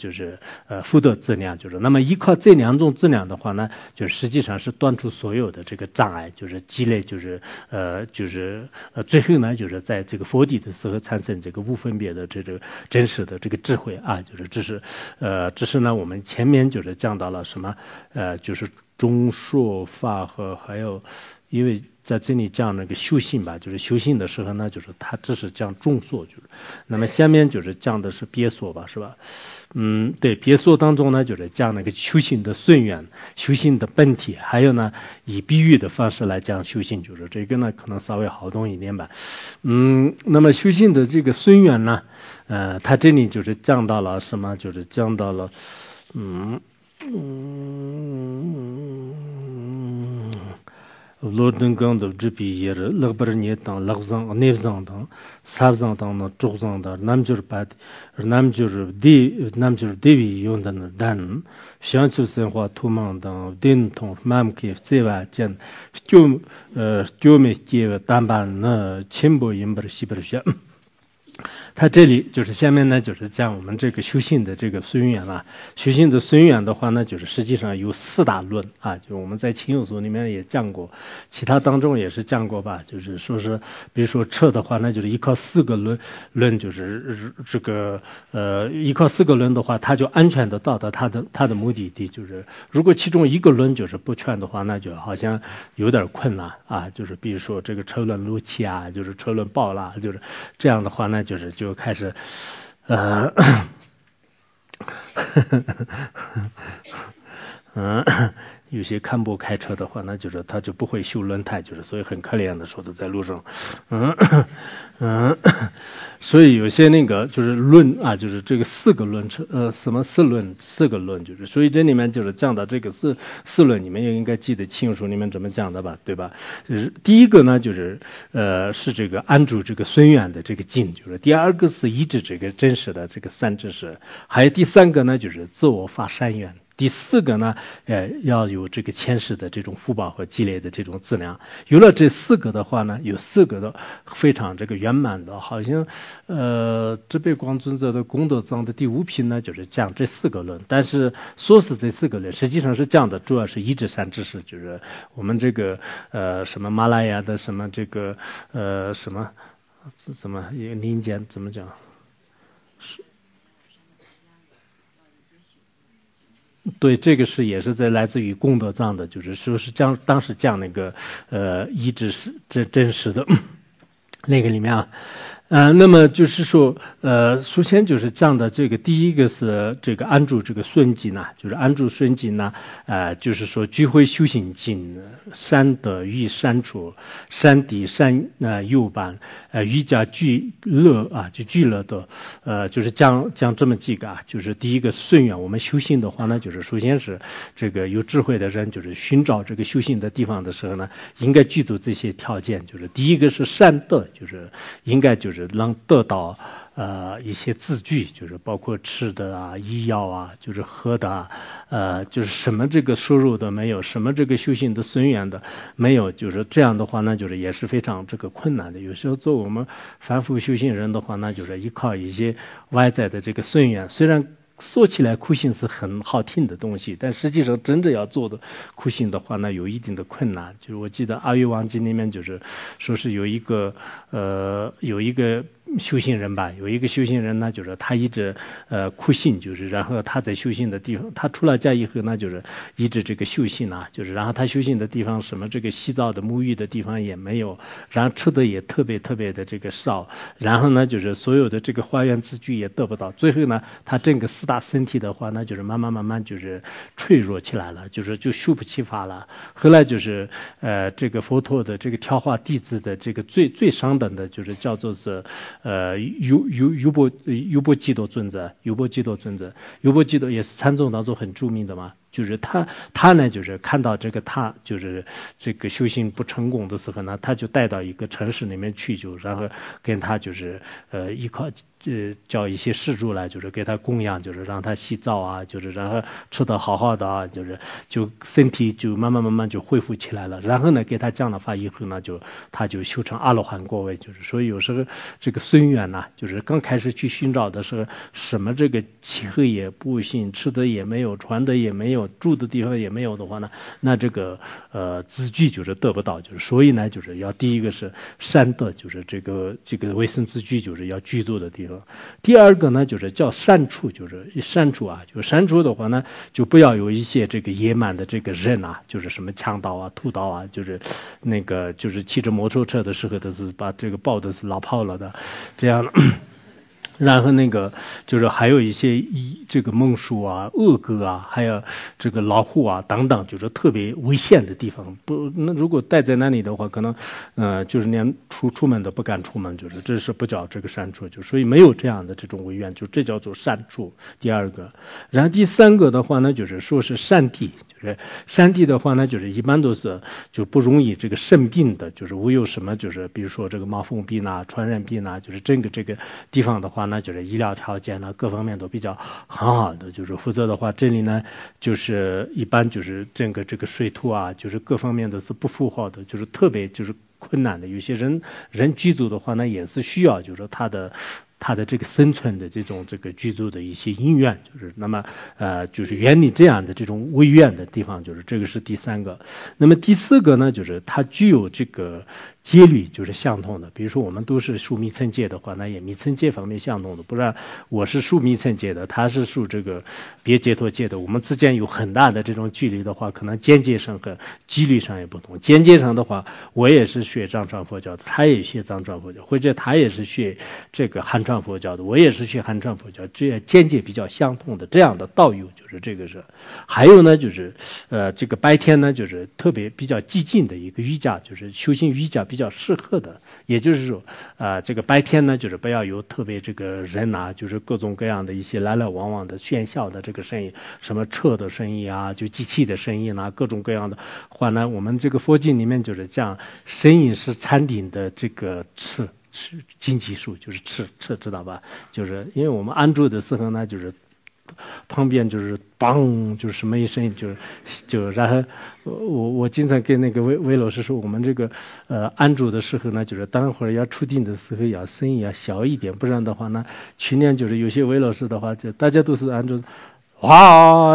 呃福德资粮，就是那么依靠这两种资粮的话呢，就实际上是断除所有的这个障碍，就是积累，就是呃就是呃最后呢，就是在这个佛地的时候产生这个无分别的这个真实的这个智慧啊，就是这是呃这是呢我们前面就是讲到了什么呃就是中说法和还有。因为在这里讲那个修行吧，就是修行的时候呢，就是他只是讲中说，就是，那么下面就是讲的是别说吧，是吧？嗯，对，别说当中呢，就是讲那个修行的顺缘、修行的本体，还有呢，以比喻的方式来讲修行，就是这个呢，可能稍微好懂一点吧。嗯，那么修行的这个顺缘呢，呃，他这里就是讲到了什么？就是讲到了，嗯嗯。罗登冈的这边也是勒布尔涅当勒桑内桑当萨桑当那周桑的，那么就是把，那么就是地，那么就是地位用的那单，像就生活土芒当电筒慢慢给这外见，就呃就没给单板那全部引不是西不是些。他这里就是下面呢，就是讲我们这个修行的这个孙缘啊，修行的孙缘的话呢，就是实际上有四大论啊，就我们在清有所里面也讲过，其他当中也是讲过吧，就是说是，比如说彻的话，那就是依靠四个论论，就是这个呃依靠四个论的话，它就安全的到达它的它的目的地，就是如果其中一个论就是不全的话，那就好像有点困难啊，就是比如说这个车轮路气啊，就是车轮爆了，就是这样的话呢，就是。就开始，呃，嗯，有些看不开车的话，那就是他就不会修轮胎，就是所以很可怜的说的在路上，嗯嗯，所以有些那个就是论啊，就是这个四个论车，呃，什么四论四个论，就是所以这里面就是讲到这个四四论，你们也应该记得清楚，你们怎么讲的吧，对吧？就是第一个呢，就是呃是这个安住这个孙远的这个境，就是第二个是依止这个真实的这个三知识，还有第三个呢就是自我发善愿。第四个呢，呃，要有这个前世的这种福报和积累的这种质量。有了这四个的话呢，有四个的非常这个圆满的，好像，呃，这辈光尊者的功德藏的第五品呢，就是讲这四个论。但是说是这四个论，实际上是讲的主要是一至三知识，就是我们这个呃什么马来亚的什么这个呃什么怎么民间怎么讲？是。对，这个是也是在来自于功德藏的，就是说是讲当时讲那个呃一直是真真实的那个里面啊。呃，那么就是说，呃，首先就是讲的这个，第一个是这个安住这个顺境呢，就是安住顺境呢，呃，就是说聚会修行境，山德与山处，山底山呃右半，呃瑜伽聚乐啊，就聚乐的，呃，就是讲讲这么几个啊，就是第一个顺缘，我们修行的话呢，就是首先是这个有智慧的人，就是寻找这个修行的地方的时候呢，应该具足这些条件，就是第一个是善德，就是应该就是。能得到呃一些字句，就是包括吃的啊、医药啊，就是喝的啊，呃，就是什么这个收入都没有，什么这个修行的孙缘的没有，就是这样的话呢，就是也是非常这个困难的。有时候做我们凡夫修行人的话，那就是依靠一些外在的这个孙缘，虽然。说起来苦行是很好听的东西，但实际上真正要做的苦行的话呢，有一定的困难。就是我记得《阿育王经》里面就是说是有一个呃有一个修行人吧，有一个修行人呢，就是他一直呃苦行，就是然后他在修行的地方，他出了家以后呢，就是一直这个修行啊，就是然后他修行的地方什么这个洗澡的沐浴的地方也没有，然后吃的也特别特别的这个少，然后呢就是所有的这个花园字句也得不到，最后呢他整个四大身体的话呢，就是慢慢慢慢就是脆弱起来了，就是就修不起法了。后来就是呃这个佛陀的这个挑化弟子的这个最最上等的，就是叫做是呃优优优波优波基多尊者，优波基多尊者，优波基多也是禅宗当中很著名的嘛。 就是他他呢就是看到这个他就是这个修行不成功的时候呢，他就带到一个城市里面去，就然后跟他就是呃依靠呃叫一些施主来，就是给他供养，就是让他洗澡啊，就是然后吃得好好的啊，就是就身体就慢慢慢慢就恢复起来了。然后呢给他讲了法以后呢，就他就修成阿罗汉果位。就是所以有时候这个僧缘呐，就是刚开始去寻找的时候，什么这个气候也不行，吃的也没有，穿的也没有，住的地方也没有的话呢，那这个呃资具就是得不到。就是所以呢，就是要第一个是善德，就是这个这个卫生资具就是要居住的地方。第二个呢，就是叫善处，就是善处啊，就是善处的话呢，就不要有一些这个野蛮的这个人啊，就是什么强盗啊、屠刀啊，就是那个就是骑着摩托车的时候都是把这个抱的是拉炮了的，这样。然后那个就是还有一些一这个猛鼠啊、恶狗啊，还有这个老虎啊等等，就是特别危险的地方。不，那如果待在那里的话，可能呃就是连出出门都不敢出门，就是这是不叫这个善处，就所以没有这样的这种违愿，就这叫做善处。第二个，然后第三个的话呢，就是说是善地。就是山地的话呢，就是一般都是就不容易这个生病的，就是无有什么就是比如说这个麻风病啊、传染病啊，就是整个这个地方的话呢，就是医疗条件呢各方面都比较很好的，就是否则的话这里呢就是一般就是整个这个水土啊，就是各方面都是不符合的，就是特别就是困难的。有些人人居住的话呢，也是需要就是说他的。他的这个生存的这种这个居住的一些因缘，就是那么呃就是远离这样的这种违愿的地方，就是这个是第三个。那么第四个呢，就是它具有这个戒律就是相同的。比如说我们都是属密乘戒的话，那也密乘戒方面相同的。不然我是属密乘戒的，他是属这个别解脱戒的，我们之间有很大的这种距离的话，可能见解上和纪律上也不同。见解上的话，我也是学藏传佛教的，他也学藏传佛教，或者他也是学这个汉传佛教的，我也是学汉传佛教，这样见解比较相同的这样的道友，就是这个是。还有呢，就是呃这个白天呢，就是特别比较激进的一个瑜伽，就是修行瑜伽比较适合的。也就是说啊、呃，这个白天呢，就是不要有特别这个人啊，就是各种各样的一些来来往往的喧嚣的这个声音，什么车的声音啊，就机器的声音啊，各种各样的话呢，我们这个佛经里面就是讲声音是禅定的这个次是经济数，就是吃吃知道吧？就是因为我们安住的时候呢，就是旁边就是梆，就是什么一声音，就是就然后我我经常跟那个魏魏老师说，我们这个呃安住的时候呢，就是待会儿要出定的时候要声音要小一点，不然的话呢，去年就是有些魏老师的话，就大家都是安住。哇，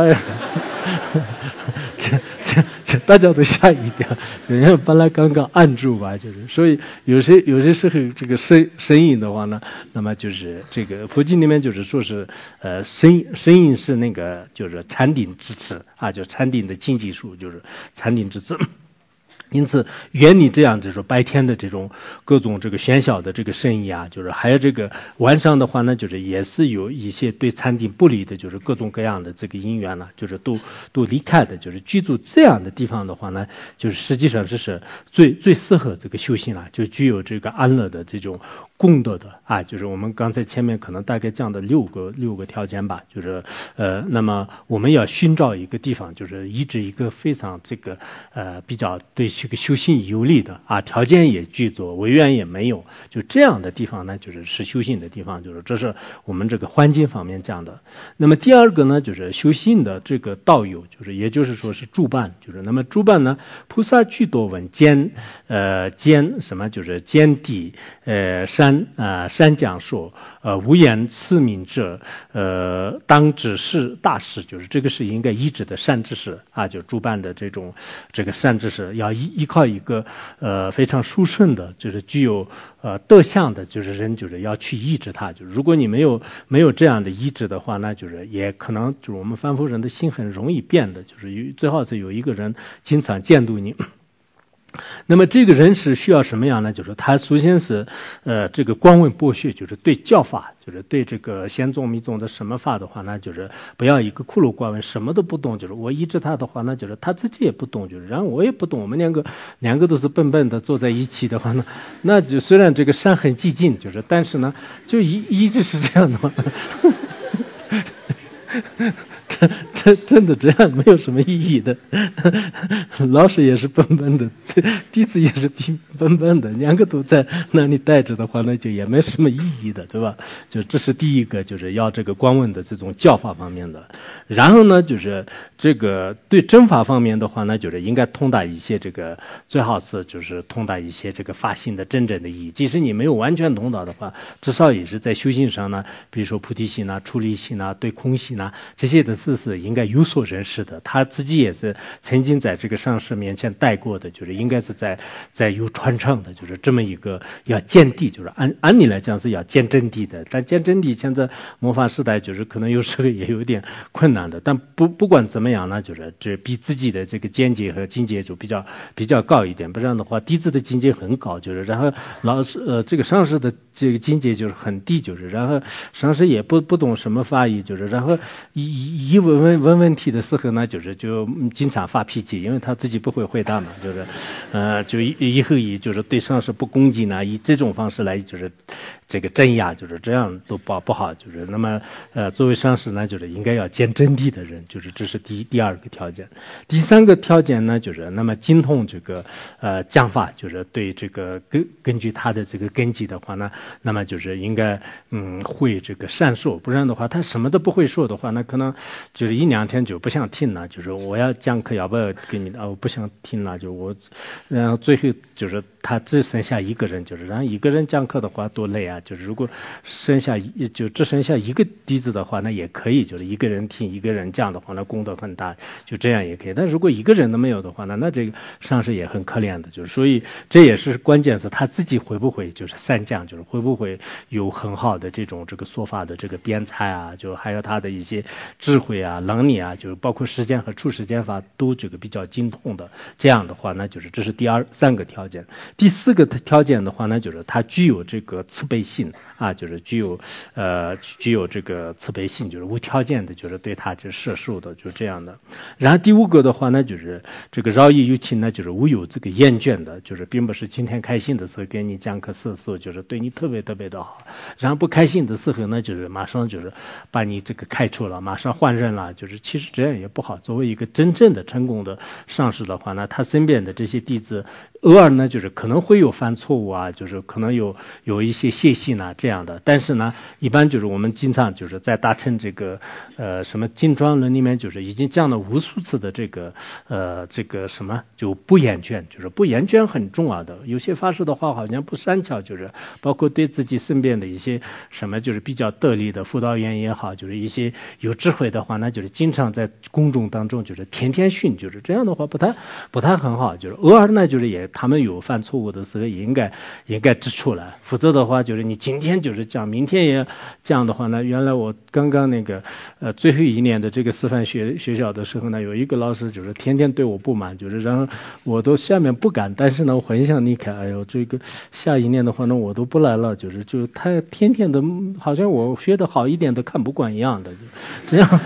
这这这大家都吓一跳，人家本来刚刚按住吧，就是所以有些有些时候这个声声音的话呢，那么就是这个佛经里面就是说是呃声声音是那个就是禅定之持啊，就禅定的经济术，就是禅定之持。因此，远离这样就是白天的这种各种这个喧嚣的这个声音啊，就是还有这个晚上的话呢，就是也是有一些对禅定不利的，就是各种各样的这个因缘呢、啊，就是都都离开的，就是居住这样的地方的话呢，就是实际上这是最最适合这个修行了，就具有这个安乐的这种功德的啊，就是我们刚才前面可能大概讲的六个六个条件吧，就是呃，那么我们要寻找一个地方，就是移植一个非常这个呃比较对这个修行有利的啊，条件也具足，违愿也没有，就这样的地方呢，就是是修行的地方，就是这是我们这个环境方面讲的。那么第二个呢，就是修行的这个道友，就是也就是说是诸伴，就是那么诸伴呢，菩萨具多闻坚呃坚什么就是坚地呃山啊、呃、山讲说呃无言赐名者呃当指示大事，就是这个是应该依止的善知识啊，就诸伴的这种这个善知识要依依靠一个呃非常殊胜的，就是具有呃德相的，就是人就是要去依止他，就是如果你没有没有这样的依止的话，那就是也可能就是我们凡夫人的心很容易变的，就是有最好是有一个人经常监督你。那么这个人是需要什么样呢？就是他首先是，呃，这个光问博学，就是对教法，就是对这个仙宗密宗的什么法的话，那就是不要一个骷髅光问，什么都不懂，就是我依着他的话，那就是他自己也不懂，就是然后我也不懂，我们两个两个都是笨笨的坐在一起的话呢，那就虽然这个山很寂静，就是但是呢，就一一直是这样的嘛。 这这真的这样没有什么意义的。老师也是笨笨的，弟子也是笨笨的，两个都在那里待着的话，那就也没什么意义的，对吧？就这是第一个，就是要这个光问的这种教法方面的。然后呢，就是这个对真法方面的话呢，就是应该通达一些这个，最好是就是通达一些这个法性的真正的意义。即使你没有完全通达的话，至少也是在修行上呢，比如说菩提心啊、出离心啊、对空心啊这些的事是应该有所认识的。他自己也是曾经在这个上师面前带过的，就是应该是在在有传承的，就是这么一个要见地，就是按按理来讲是要见真谛的。但见真谛现在末法时代就是可能有时候也有点困难的。但不不管怎么样呢，就是这比自己的这个见解和境界就比较比较高一点。不然的话，弟子的境界很高，就是然后老师呃这个上师的这个境界就是很低，就是然后上师也不不懂什么法义，就是然后一一问问问问题的时候呢，就是就经常发脾气，因为他自己不会回答嘛，就是呃就以以后以就是对上师不恭敬呢，以这种方式来就是这个镇压，就是这样都不不好，就是那么呃作为上师呢，就是应该要见真谛的人，就是这是第第二个条件。第三个条件呢，就是那么精通这个呃讲法，就是对这个根根据他的这个根基的话呢，那么就是应该嗯会这个善说，不然的话他什么都不会说的话，那可能就是一两天就不想听了，就是我要讲课要不要给你啊，我不想听了，就我然后最后就是他只剩下一个人，就是然后一个人讲课的话多累啊，就是如果剩下一就只剩下一个弟子的话，那也可以，就是一个人听一个人讲的话，那功德很大，就这样也可以。但如果一个人都没有的话呢，那这个上师也很可怜的，就是所以这也是关键是他自己会不会就是善讲，就是会不会有很好的这种这个说法的这个编采啊，就还有他的一些智慧啊、能力啊，就是包括时间和出时间法都这个比较精通的。这样的话呢，就是这是第二三个条件。第四个条件的话呢，就是他具有这个慈悲心啊，就是具有呃具有这个慈悲心，就是无条件的，就是对他就摄受的，就这样的。然后第五个的话呢，就是这个饶益有情呢，就是无有这个厌倦的，就是并不是今天开心的时候给你讲课色素，就是对你特别特别的好，然后不开心的时候呢，就是马上就是把你这个开除了，马上换人了，就是其实这样也不好。作为一个真正的成功的上师的话呢，他身边的这些弟子偶尔呢就是可能会有犯错误啊，就是可能有有一些泄气呢这样的，但是呢一般就是我们经常就是在大乘这个呃什么经专论里面，就是已经讲了无数次的这个呃这个什么就不厌倦，就是不厌倦很重要的。有些法师的话好像不善巧，就是包括对自己身边的一些什么就是比较得力的辅导员也好，就是一些有智慧的话，那就是经常在公众当中就是天天训，就是这样的话不太不太很好，就是偶尔呢就是也他们有犯错误的时候也应该应该指出来，否则的话就是你今天就是讲，明天也讲的话呢，原来我刚刚那个呃最后一年的这个师范学学校的时候呢，有一个老师就是天天对我不满，就是然后我都下面不敢，但是呢我很想离开，哎呦这个下一年的话呢我都不来了，就是就他天天的好像我学的好一点都看不惯一样的，就这样。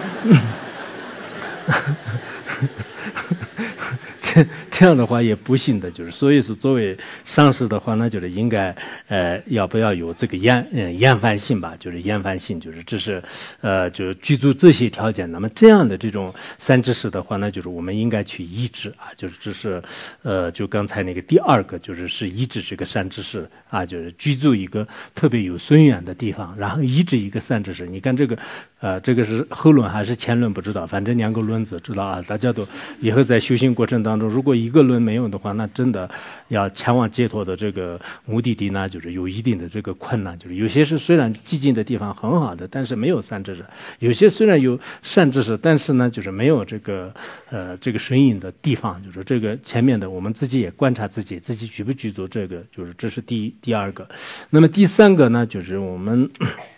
这这样的话也不行的，就是所以是作为上师的话呢，就是应该呃要不要有这个厌呃厌烦性吧，就是厌烦性，就是这是呃就具足这些条件。那么这样的这种三知识的话呢，就是我们应该去医治啊，就是这是呃就刚才那个第二个就是是医治这个三知识啊，就是居住一个特别有深远的地方，然后医治一个三知识。你看这个呃这个是后论还是前论不知道，反正两个论子知道啊，大家都以后在修行过程当中，如果一个论没有的话，那真的要前往解脱的这个目的地呢，就是有一定的这个困难。就是有些是虽然寂静的地方很好的，但是没有三知识；有些虽然有善知识，但是呢，就是没有这个呃这个顺应的地方。就是这个前面的，我们自己也观察自己，自己具不具足这个，就是这是第一第二个。那么第三个呢，就是我们。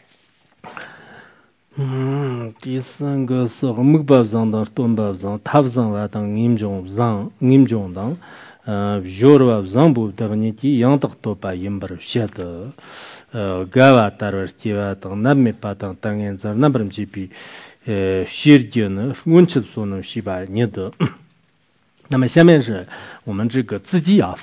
嗯，第三个是木巴上的东巴上，塔上瓦当严重上严重当，呃，有了上部的你的样的多把严巴写的，呃，嘎瓦达尔基瓦当那没把当当严在那边这边，呃，写的呢，温吃所能是把你的。那么下面是我们这个自己要发愿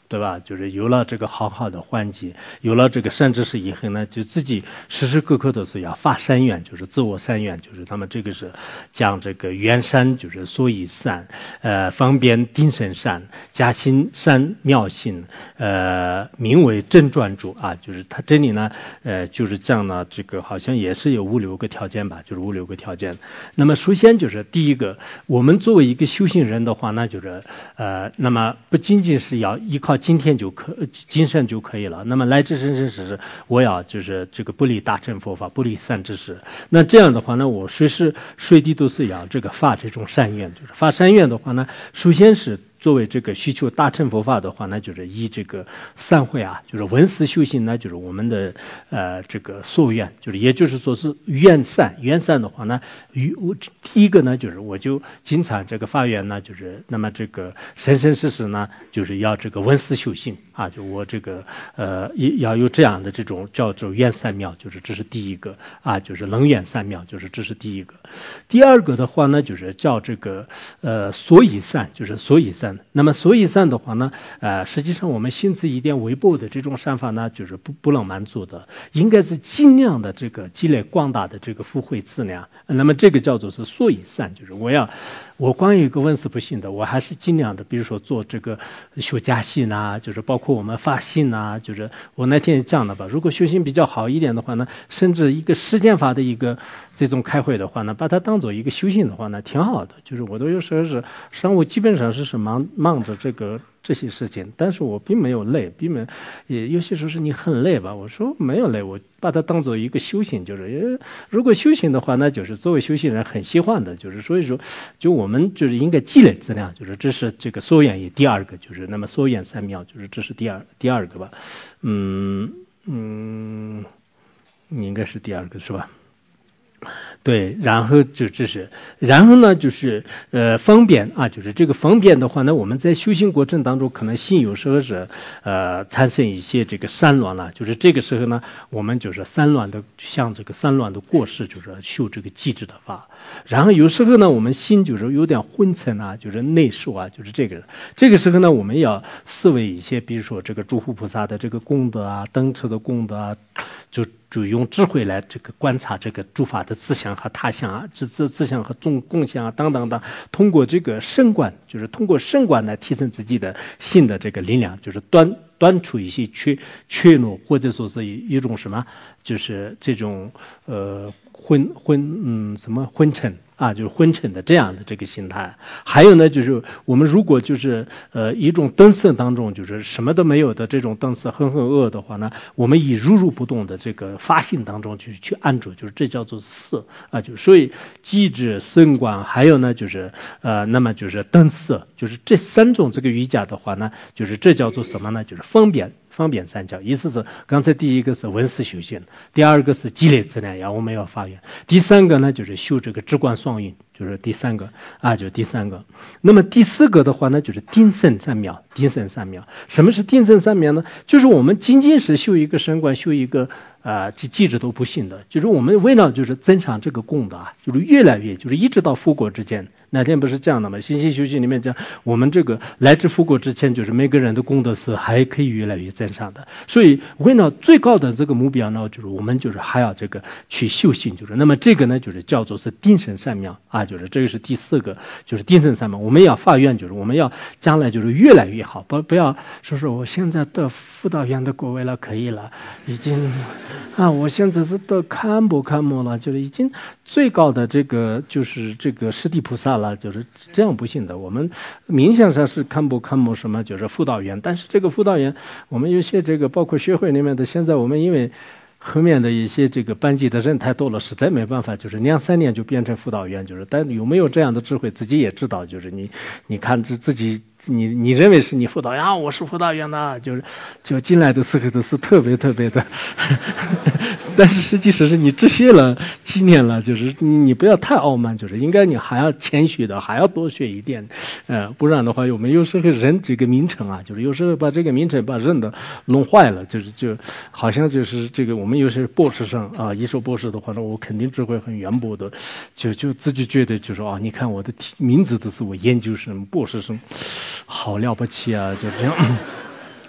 对吧？就是有了这个好好的环境，有了这个善知识以后呢，就自己时时刻刻的是要发善愿，就是自我善愿，就是他们这个是讲这个缘善，就是所以善，呃，方便定神善，加心善妙心，呃，名为正专注啊，就是他这里呢，呃，就是这样呢，这个好像也是有五六个条件吧，就是五六个条件。那么首先就是第一个，我们作为一个修行人的话，那就是呃，那么不仅仅是要依靠今天就可精神就可以了。那么来至生生世世，我要就是这个不离大乘佛法，不离善知识。那这样的话呢，我随时随地都是要这个发这种善愿，就是发善愿的话呢，首先是作为这个需求大乘佛法的话呢，就是以这个散会啊，就是闻思修行呢，就是我们的呃这个所愿，就是也就是说是愿善。愿善的话呢，与我第一个呢，就是我就经常这个发愿呢，就是那么这个生生世世呢，就是要这个闻思修行啊，就我这个呃要有这样的这种叫做愿善妙，就是这是第一个啊，就是能愿善妙，就是这是第一个。第二个的话呢，就是叫这个呃所以善，就是所以善。那么所以善的话呢，呃，实际上我们心慈一点微薄的这种善法呢，就是不不能满足的，应该是尽量的这个积累广大的这个福慧资粮。那么这个叫做是所以善，就是我要我光有一个闻思不信的，我还是尽量的，比如说做这个修家信呐，就是包括我们发信呐，就是我那天讲了吧，如果修行比较好一点的话呢，甚至一个实践法的一个这种开会的话呢，把它当做一个修行的话呢，挺好的。就是我都有时候是上午基本上是是忙忙着这个这些事情，但是我并没有累，并没也有些时候是你很累吧，我说没有累，我把它当做一个修行，就是如果修行的话，那就是作为修行人很喜欢的，就是所以说，就我们就是应该积累资粮，就是这是这个所愿也第二个，就是那么所愿三妙，就是这是第二第二个吧，嗯嗯，你应该是第二个是吧？对，然后就这是，然后呢就是呃方便啊，就是这个方便的话呢，我们在修行过程当中，可能心有时候是呃产生一些这个散乱了，就是这个时候呢，我们就是散乱的，像这个散乱的过失，就是修这个机智的法。然后有时候呢，我们心就是有点昏沉啊，就是内受啊，就是这个这个时候呢，我们要思维一些，比如说这个诸佛菩萨的这个功德啊，灯车的功德啊，就。就用智慧来这个观察这个诸法的自相和他相啊，自自自相和众共相啊，等等等，通过这个升观，就是通过升观来提升自己的心的这个力量，就是端端出一些缺缺落，或者说是一种什么，就是这种呃昏昏嗯什么昏沉。啊，就是昏沉的这样的这个心态。还有呢，就是我们如果就是呃一种灯色当中，就是什么都没有的这种灯色浑浑噩噩的话呢，我们以如如不动的这个发心当中去去安住，就是这叫做色啊，就是所以机智升观，还有呢就是呃那么就是灯色，就是这三种这个瑜伽的话呢，就是这叫做什么呢？就是方便。方便三教，意思是刚才第一个是闻思修行，第二个是积累资粮呀，我们要发愿，第三个呢就是修这个智观双运，就是第三个啊，就是第三个。那么第四个的话呢，就是定胜三秒，定胜三秒。什么是定胜三秒呢？就是我们仅仅是修一个升观，修一个啊，记记着都不行的，就是我们为了就是增长这个功德啊，就是越来越，就是一直到复国之间。那天不是这样的吗？心性修行里面讲，我们这个来至复国之前，就是每个人的功德是还可以越来越增长的。所以为了最高的这个目标呢，就是我们就是还要这个去修行，就是那么这个呢，就是叫做是定胜三妙啊，就是这个是第四个，就是定胜三妙。我们要发愿，就是我们要将来就是越来越好，不不要说是我现在得辅导员的果位了，可以了，已经啊，我现在是得堪布堪摩了，就是已经最高的这个就是这个释地菩萨了，就是这样不行的。我们冥想上是堪布堪摩什么，就是辅导员，但是这个辅导员，我们有些这个包括学会里面的，现在我们因为后面的一些这个班级的人太多了，实在没办法，就是两三年就变成辅导员，就是但有没有这样的智慧，自己也知道，就是你你看自自己。你你认为是你辅导员啊，我是辅导员呐，就是就进来的时候都是特别特别的，但是实际上是你只学了七年了，就是你你不要太傲慢，就是应该你还要谦虚的，还要多学一点，呃，不然的话，我们有时候人这个名称啊，就是有时候把这个名称把人的弄坏了，就是就好像就是这个我们有些博士生啊，一说博士的话呢，我肯定智慧很渊博的，就就自己觉得就说啊，你看我的名字都是我研究生、博士生。好了不起啊，就这样。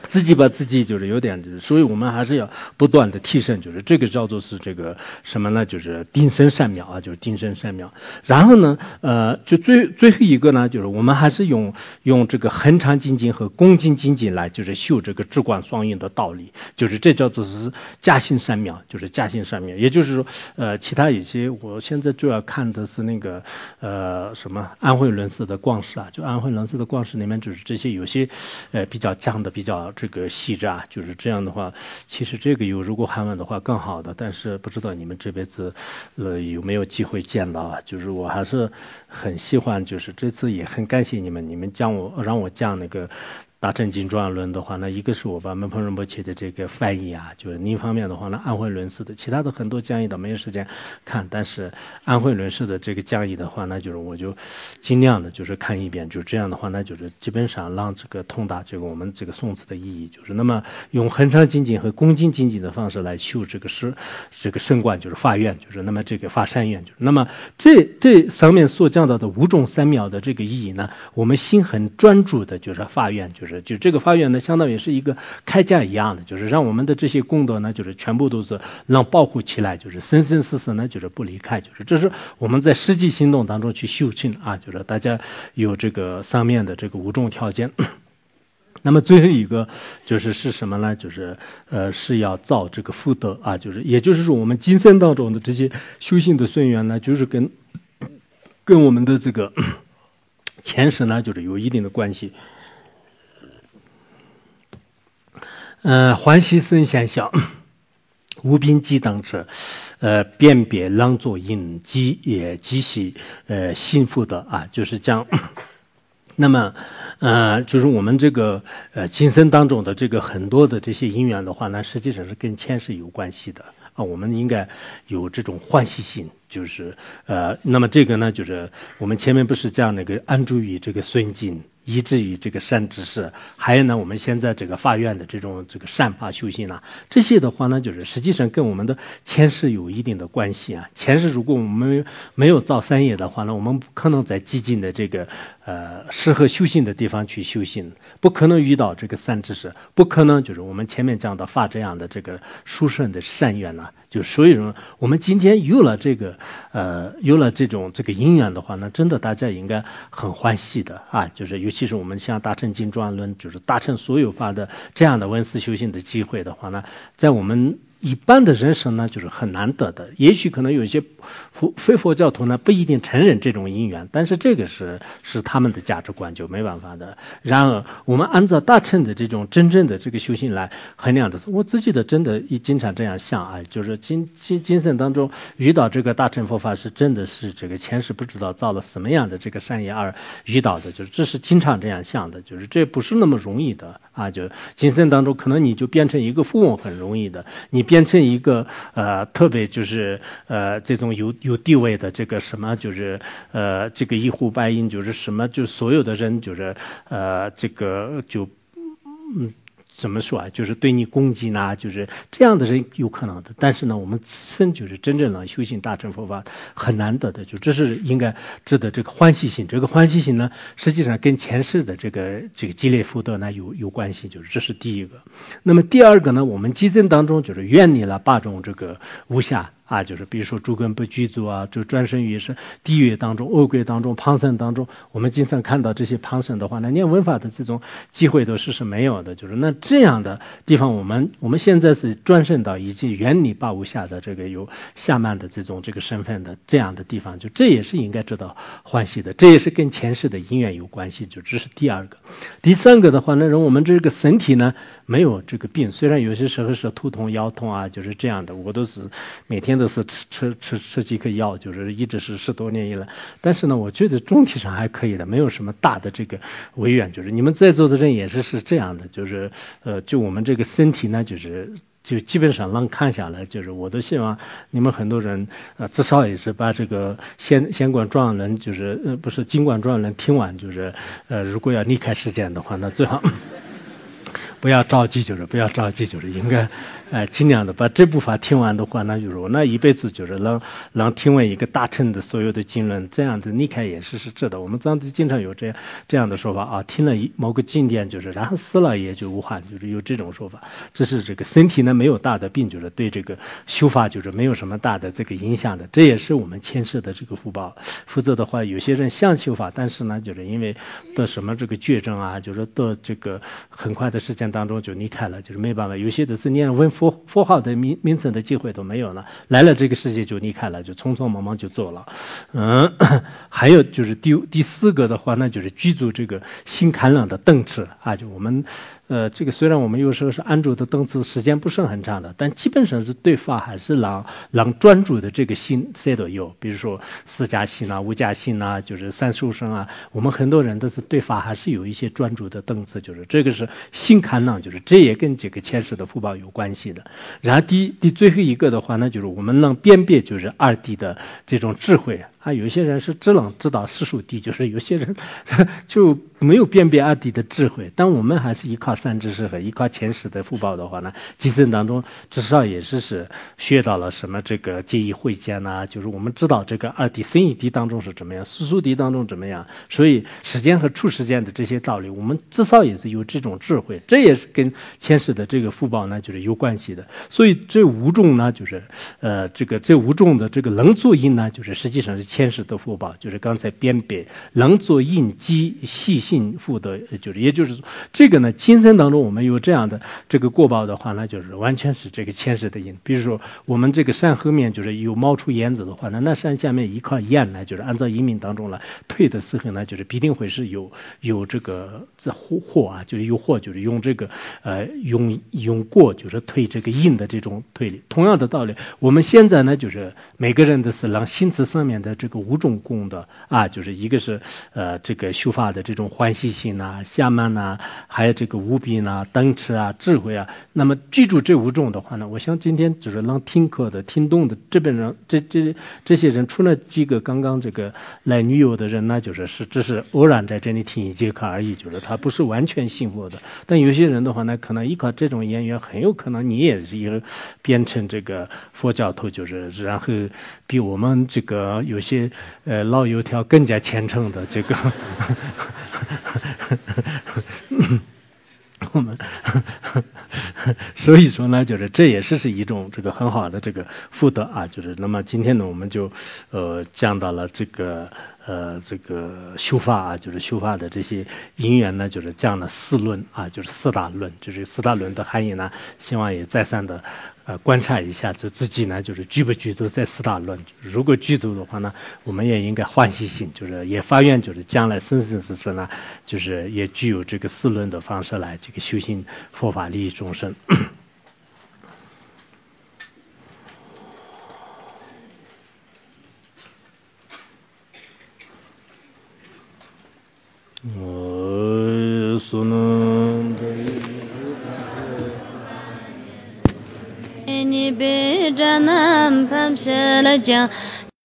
自己把自己就是有点就是，所以我们还是要不断的提升，就是这个叫做是这个什么呢？就是定身善妙啊，就是定身善妙。然后呢，呃，就最最后一个呢，就是我们还是用用这个恒常精进和恭敬精进来，就是修这个智观双运的道理，就是这叫做是加行善妙，就是加行善妙。也就是说，呃，其他一些我现在主要看的是那个呃什么安慧伦寺的光式啊，就安慧伦寺的光式里面就是这些有些呃比较讲的比较这个细致啊，就是这样的话，其实这个有如果韩文的话更好的，但是不知道你们这辈子呃有没有机会见到啊？就是我还是很喜欢，就是这次也很感谢你们，你们讲我让我讲那个大乘经转论的话呢，一个是我把门鹏仁波切的这个翻译啊，就是另一方面的话呢，安慧伦寺的其他的很多讲义都没有时间看，但是安慧伦寺的这个讲义的话呢，就是我就尽量的就是看一遍，就这样的话呢，就是基本上让这个通达这个我们这个宋词的意义，就是那么用恒常精进和恭敬精进的方式来修这个是这个圣观，就是发愿，就是那么这个发善愿，就是那么这这上面所讲到的五种三妙的这个意义呢，我们心很专注的就是发愿，就是就这个发愿呢，相当于是一个开架一样的，就是让我们的这些功德呢，就是全部都是让保护起来，就是生生世世呢，就是不离开，就是这是我们在实际行动当中去修行啊，就是大家有这个上面的这个五种条件。那么最后一个就是是什么呢？就是呃是要造这个福德啊，就是也就是说我们今生当中的这些修行的顺缘呢，就是跟跟我们的这个前世呢，就是有一定的关系。呃，欢喜生相效，无边际当者，呃，辨别朗作因机也机系，呃，幸福的啊，就是这样。那么，呃，就是我们这个呃今生当中的这个很多的这些因缘的话呢，实际上是跟前世有关系的啊。我们应该有这种欢喜心，就是呃，那么这个呢，就是我们前面不是讲那个安住于这个顺境。以至于这个善知识，还有呢，我们现在这个发愿的这种这个善法修行啊，这些的话呢，就是实际上跟我们的前世有一定的关系啊。前世如果我们没有造三业的话呢，我们不可能在激进的这个呃适合修行的地方去修行，不可能遇到这个善知识，不可能就是我们前面讲的发这样的这个殊胜的善愿啊。就所以说，我们今天有了这个呃有了这种这个因缘的话呢，真的大家应该很欢喜的啊，就是尤其是我们像大乘经转论，就是大乘所有法的这样的闻思修行的机会的话呢，在我们一般的人生呢，就是很难得的。也许可能有一些佛非佛教徒呢，不一定承认这种因缘，但是这个是是他们的价值观，就没办法的。然而，我们按照大乘的这种真正的这个修行来衡量的，我自己的真的也经常这样想啊，就是今今今生当中遇到这个大乘佛法，是真的是这个前世不知道造了什么样的这个善业而遇到的，就是这是经常这样想的，就是这不是那么容易的啊。就今生当中，可能你就变成一个富翁很容易的，你变成一个呃特别就是呃这种有有地位的这个什么就是呃这个一呼百应，就是什么就所有的人就是呃这个就嗯。怎么说啊？就是对你攻击呢，就是这样的人有可能的。但是呢，我们自身就是真正的修行大乘佛法很难得的，就这是应该值得这个欢喜心。这个欢喜心呢，实际上跟前世的这个这个积累福德呢有有关系，就是这是第一个。那么第二个呢，我们基增当中就是远离了八种这个无暇。啊，就是比如说诸根不具足啊，就转生于是地狱当中、恶鬼当中、旁生当中，我们经常看到这些旁生的话，那念文法的这种机会都是是没有的。就是那这样的地方，我们我们现在是转生到已经远离八无暇的这个有下慢的这种这个身份的这样的地方，就这也是应该知道欢喜的，这也是跟前世的因缘有关系。就这是第二个，第三个的话呢，让我们这个身体呢没有这个病，虽然有些时候是头痛、腰痛啊，就是这样的，我都是每天都是吃吃吃吃几颗药，就是一直是十多年以来。但是呢，我觉得总体上还可以的，没有什么大的这个违愿。就是你们在座的人也是是这样的，就是呃，就我们这个身体呢，就是就基本上能看下来，就是我都希望你们很多人呃，至少也是把这个先先管状人，就是呃不是经管状人听完，就是呃，如果要离开世间的话，那最好。 不要着急，就是不要着急，就是应该，呃，尽量的把这部法听完的话，那就是我那一辈子就是能能听完一个大乘的所有的经论，这样子离开也是是这的。我们藏地经常有这样这样的说法啊，听了一某个经典就是，然后死了也就无憾，就是有这种说法。这是这个身体呢没有大的病，就是对这个修法就是没有什么大的这个影响的，这也是我们前世的这个福报。否则的话，有些人想修法，但是呢，就是因为得什么这个绝症啊，就是得这个很快的时间当中就离开了，就是没办法。有些的是连闻佛佛号的名名称的机会都没有了，来了这个世界就离开了，就匆匆忙忙就走了。嗯，还有就是第第四个的话，那就是居住这个心坎冷的灯池啊，就我们。呃，这个虽然我们有时候是安住的灯次时间不是很长的，但基本上是对法还是让让专注的这个心谁都有。比如说四加心啊、五加心啊，就是三受生啊，我们很多人都是对法还是有一些专注的灯次，就是这个是心坎囊，就是这也跟这个前世的福报有关系的。然后第第最后一个的话呢，就是我们能辨别就是二谛的这种智慧啊，有些人是只能知道世俗谛，就是有些人就没有辨别二谛的智慧，但我们还是依靠三知识和依靠前世的福报的话呢，今生当中至少也是是学到了什么这个戒意慧见呐，就是我们知道这个二谛生意谛当中是怎么样，世俗谛当中怎么样，所以时间和处时间的这些道理，我们至少也是有这种智慧，这也是跟前世的这个福报呢就是有关系的。所以这五种呢，就是呃这个这五种的这个能作因呢，就是实际上是前世的福报，就是刚才辨别能作因机细信福德，就是也就是这个呢，今生当中我们有这样的这个过报的话，那就是完全是这个前世的因。比如说我们这个山后面就是有冒出烟子的话，那那山下面一块烟呢，就是按照因命当中来退的时候呢，就是必定会是有有这个这祸祸啊，就是有祸，就是用这个呃用用过就是退这个因的这种推理。同样的道理，我们现在呢就是每个人的是让心词上面的这个五种功的啊，就是一个是呃这个修法的这种欢喜心呐、下慢呐，还有这个无比呐、灯持啊、智慧啊。那么记住这五种的话呢，我想今天就是让听课的、听懂的这边人，这这这些人，除了几个刚刚这个来旅游的人呢，就是是只是偶然在这里听一节课而已，就是他不是完全信佛的。但有些人的话呢，可能依靠这种言语，很有可能你也是一个变成这个佛教徒，就是然后比我们这个有些呃老油条更加虔诚的这个我们所以说呢，就是这也是是一种这个很好的这个福德啊，就是那么今天呢，我们就呃讲到了这个呃这个修法啊，就是修法的这些因缘呢，就是讲了四论啊，就是四大论，就是四大论的含义呢，希望也再三的呃观察一下，就自己呢就是具不具足在四大论，如果具足的话呢，我们也应该欢喜心，就是也发愿，就是将来生生世世呢，就是也具有这个四论的方式来这个修行佛法利益众生。我所能的你别着南旁写了讲。